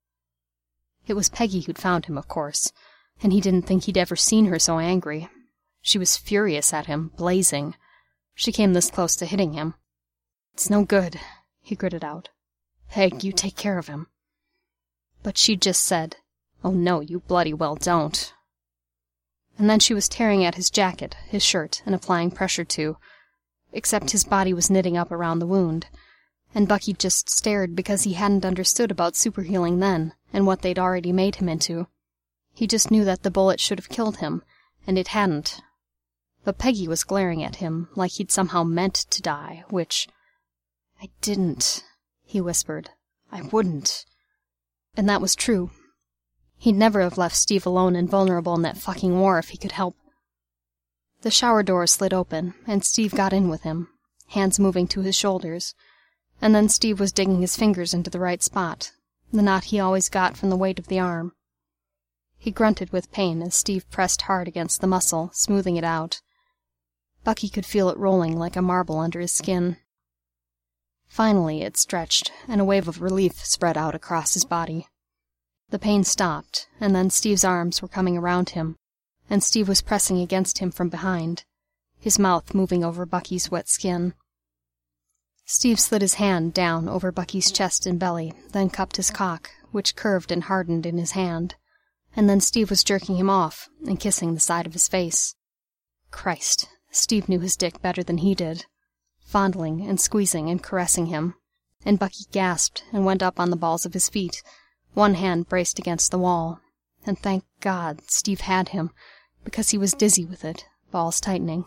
It was Peggy who'd found him, of course, and he didn't think he'd ever seen her so angry. She was furious at him, blazing. She came this close to hitting him. "It's no good," he gritted out. "Peg, you take care of him." But she'd just said, "Oh no, you bloody well don't." And then she was tearing at his jacket, his shirt, and applying pressure too, except his body was knitting up around the wound, and Bucky just stared because he hadn't understood about superhealing then, and what they'd already made him into. He just knew that the bullet should have killed him, and it hadn't. But Peggy was glaring at him like he'd somehow meant to die, which... "I didn't," he whispered. "I wouldn't." And that was true. He'd never have left Steve alone and vulnerable in that fucking war if he could help. The shower door slid open, and Steve got in with him, hands moving to his shoulders, and then Steve was digging his fingers into the right spot, the knot he always got from the weight of the arm. He grunted with pain as Steve pressed hard against the muscle, smoothing it out. Bucky could feel it rolling like a marble under his skin. Finally it stretched, and a wave of relief spread out across his body. The pain stopped, and then Steve's arms were coming around him, and Steve was pressing against him from behind, his mouth moving over Bucky's wet skin. Steve slid his hand down over Bucky's chest and belly, then cupped his cock, which curved and hardened in his hand, and then Steve was jerking him off and kissing the side of his face. Christ, Steve knew his dick better than he did, fondling and squeezing and caressing him, and Bucky gasped and went up on the balls of his feet, one hand braced against the wall, and thank God Steve had him, because he was dizzy with it, balls tightening.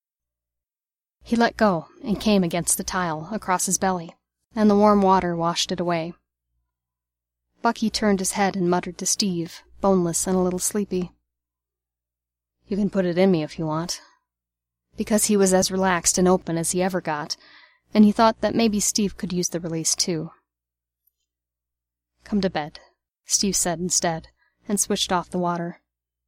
He let go and came against the tile across his belly, and the warm water washed it away. Bucky turned his head and muttered to Steve, boneless and a little sleepy. "You can put it in me if you want," because he was as relaxed and open as he ever got, and he thought that maybe Steve could use the release too. "Come to bed," Steve said instead, and switched off the water.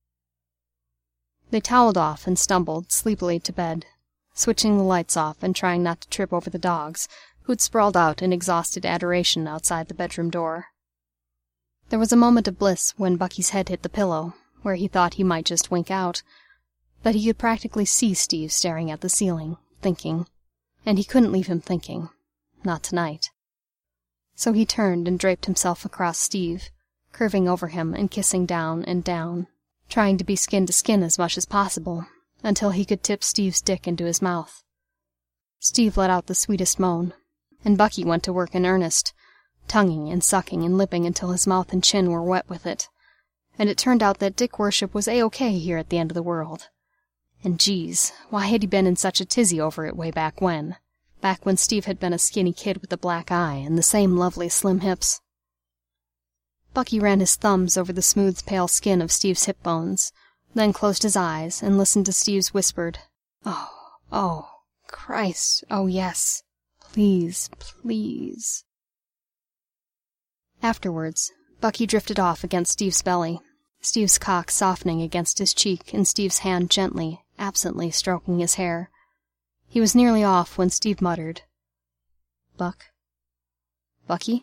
They toweled off and stumbled sleepily to bed, switching the lights off and trying not to trip over the dogs, who'd sprawled out in exhausted adoration outside the bedroom door. There was a moment of bliss when Bucky's head hit the pillow, where he thought he might just wink out, but he could practically see Steve staring at the ceiling, thinking, and he couldn't leave him thinking, not tonight. So he turned and draped himself across Steve, curving over him and kissing down and down, trying to be skin to skin as much as possible, until he could tip Steve's dick into his mouth. Steve let out the sweetest moan, and Bucky went to work in earnest, tonguing and sucking and lipping until his mouth and chin were wet with it. And it turned out that dick worship was A-OK here at the end of the world. And geez, why had he been in such a tizzy over it way back when? Back when Steve had been a skinny kid with a black eye and the same lovely slim hips. Bucky ran his thumbs over the smooth pale skin of Steve's hip bones, then closed his eyes and listened to Steve's whispered, "Oh, oh, Christ, oh yes, Please, please. Afterwards, Bucky drifted off against Steve's belly, Steve's cock softening against his cheek and Steve's hand gently, absently stroking his hair. He was nearly off when Steve muttered, "Buck? Bucky?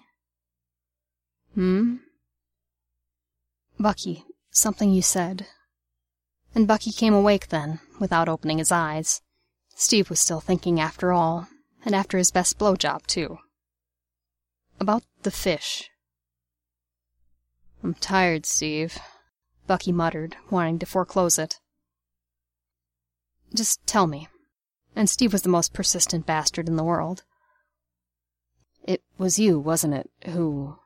Bucky, something you said." And Bucky came awake then, without opening his eyes. Steve was still thinking after all, and after his best blowjob, too. About the fish. "I'm tired, Steve," Bucky muttered, wanting to foreclose it. "Just tell me." And Steve was the most persistent bastard in the world. "It was you, wasn't it, who—"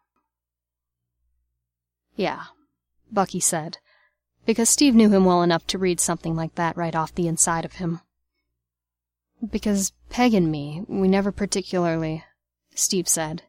"Yeah," Bucky said, because Steve knew him well enough to read something like that right off the inside of him. "Because Peg and me, we never particularly—" Steve said.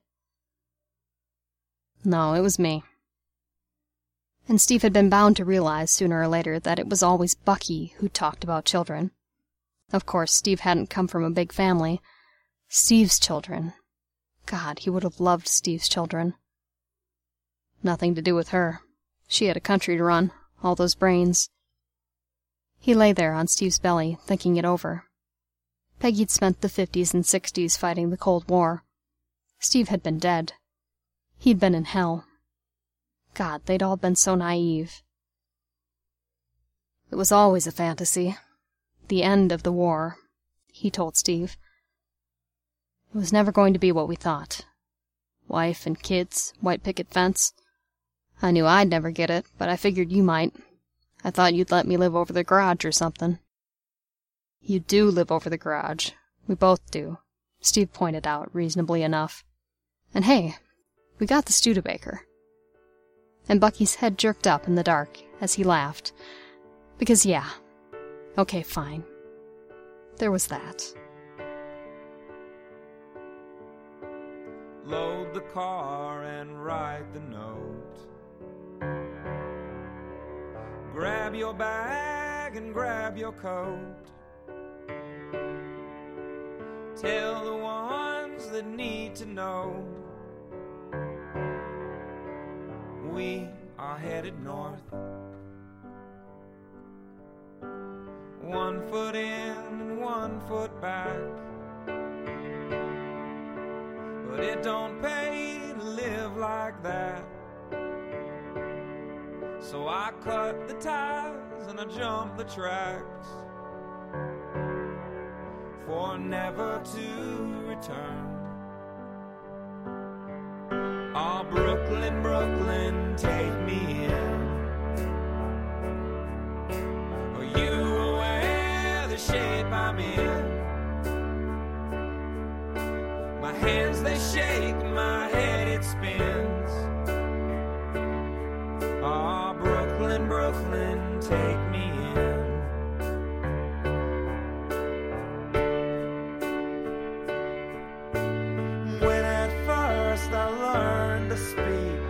"No, it was me." And Steve had been bound to realize sooner or later that it was always Bucky who talked about children. Of course, Steve hadn't come from a big family. Steve's children. God, he would have loved Steve's children. Nothing to do with her. She had a country to run, all those brains. He lay there on Steve's belly, thinking it over. Peggy'd spent the 50s and 60s fighting the Cold War. Steve had been dead. He'd been in hell. God, they'd all been so naive. "It was always a fantasy. The end of the war," he told Steve. "It was never going to be what we thought. Wife and kids, white picket fence. I knew I'd never get it, but I figured you might. I thought you'd let me live over the garage or something." "You do live over the garage. We both do," Steve pointed out, reasonably enough. "And hey, we got the Studebaker." And Bucky's head jerked up in the dark as he laughed. Because yeah. Okay, fine. There was that. Load the car and write the note. Grab your bag and grab your coat. Tell the ones that need to know we are headed north. 1 foot in and 1 foot back. But it don't pay to live like that. So I cut the ties and I jump the tracks for never to return. Oh, Brooklyn, Brooklyn, take me in. Are you aware the shape I'm in? My hands, they shake, my head, it spins. Oh, Brooklyn, Brooklyn, take me in. When at first I learned to speak,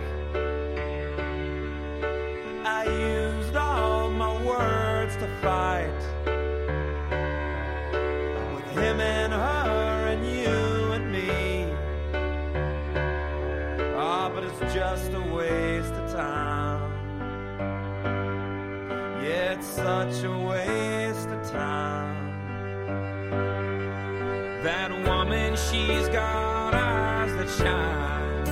I used all my words to fight with him and her and you and me. Ah, but it's just a waste of time. Yeah, it's such a waste of time. That woman, she's got eyes that shine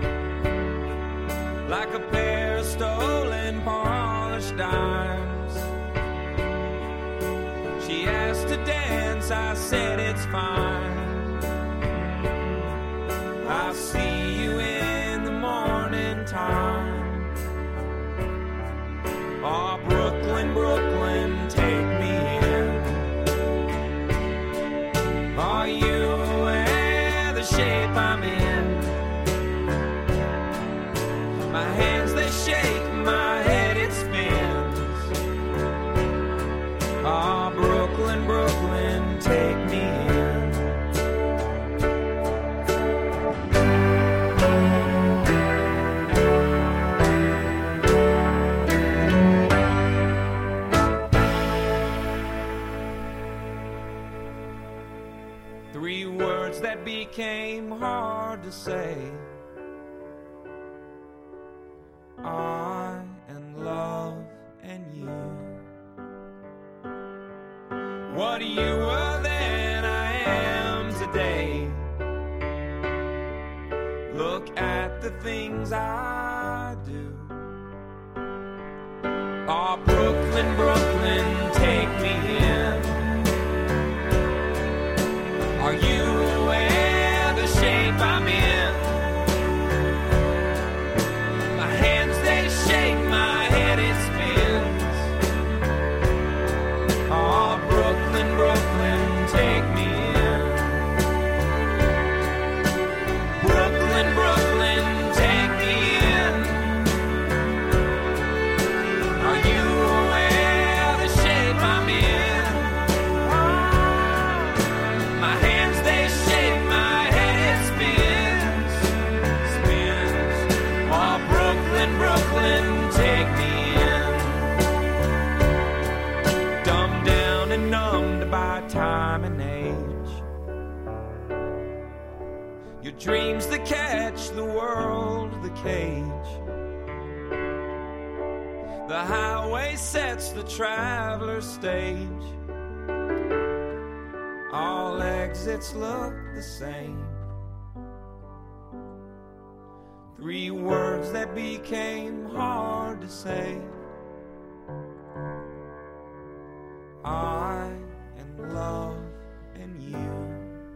like a pair of stolen polished dimes. She asked to dance, I said it's fine. I'll see you in the morning time. Oh, Brooklyn, Brooklyn, take me in. Are you aware the shape I'm in? My hands, they shake, my head, it spins. Oh, Brooklyn, Brooklyn, take me in. that became hard to say. I and love and you. What you were then, I am today. Look at the things I do. Oh, Brooklyn, Brooklyn, take me in. Are you aware the shape I'm in? My hands, they shake, my head, it spins. Oh, Brooklyn, Brooklyn, take me in. Brooklyn, Brooklyn, take me in. Are you aware the shape I'm in? My hands, they shake, my head, it spins, spins. Oh, Brooklyn, Brooklyn, take me in. Dumbed down and numbed by time and age. Your dreams that catch the world, the cage. The highway sets the traveler's stage. All exits look the same. Three words that became hard to say. I and love and you.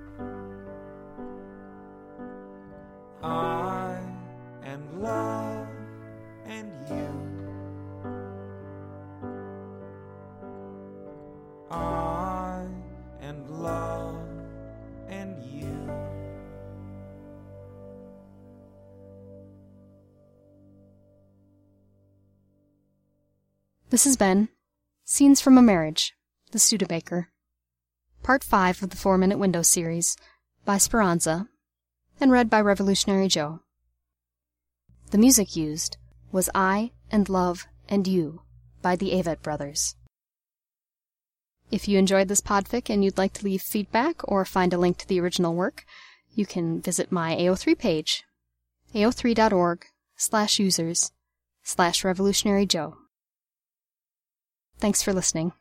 I and love and you. I and love and you. This has been Scenes from a Marriage, The Studebaker, Part 5 of the 4-Minute Window series by Speranza, and read by Revolutionary Joe. The music used was I and Love and You by the Avett Brothers. If you enjoyed this podfic and you'd like to leave feedback or find a link to the original work, you can visit my AO3 page, ao3.org/users/revolutionaryjoe. Thanks for listening.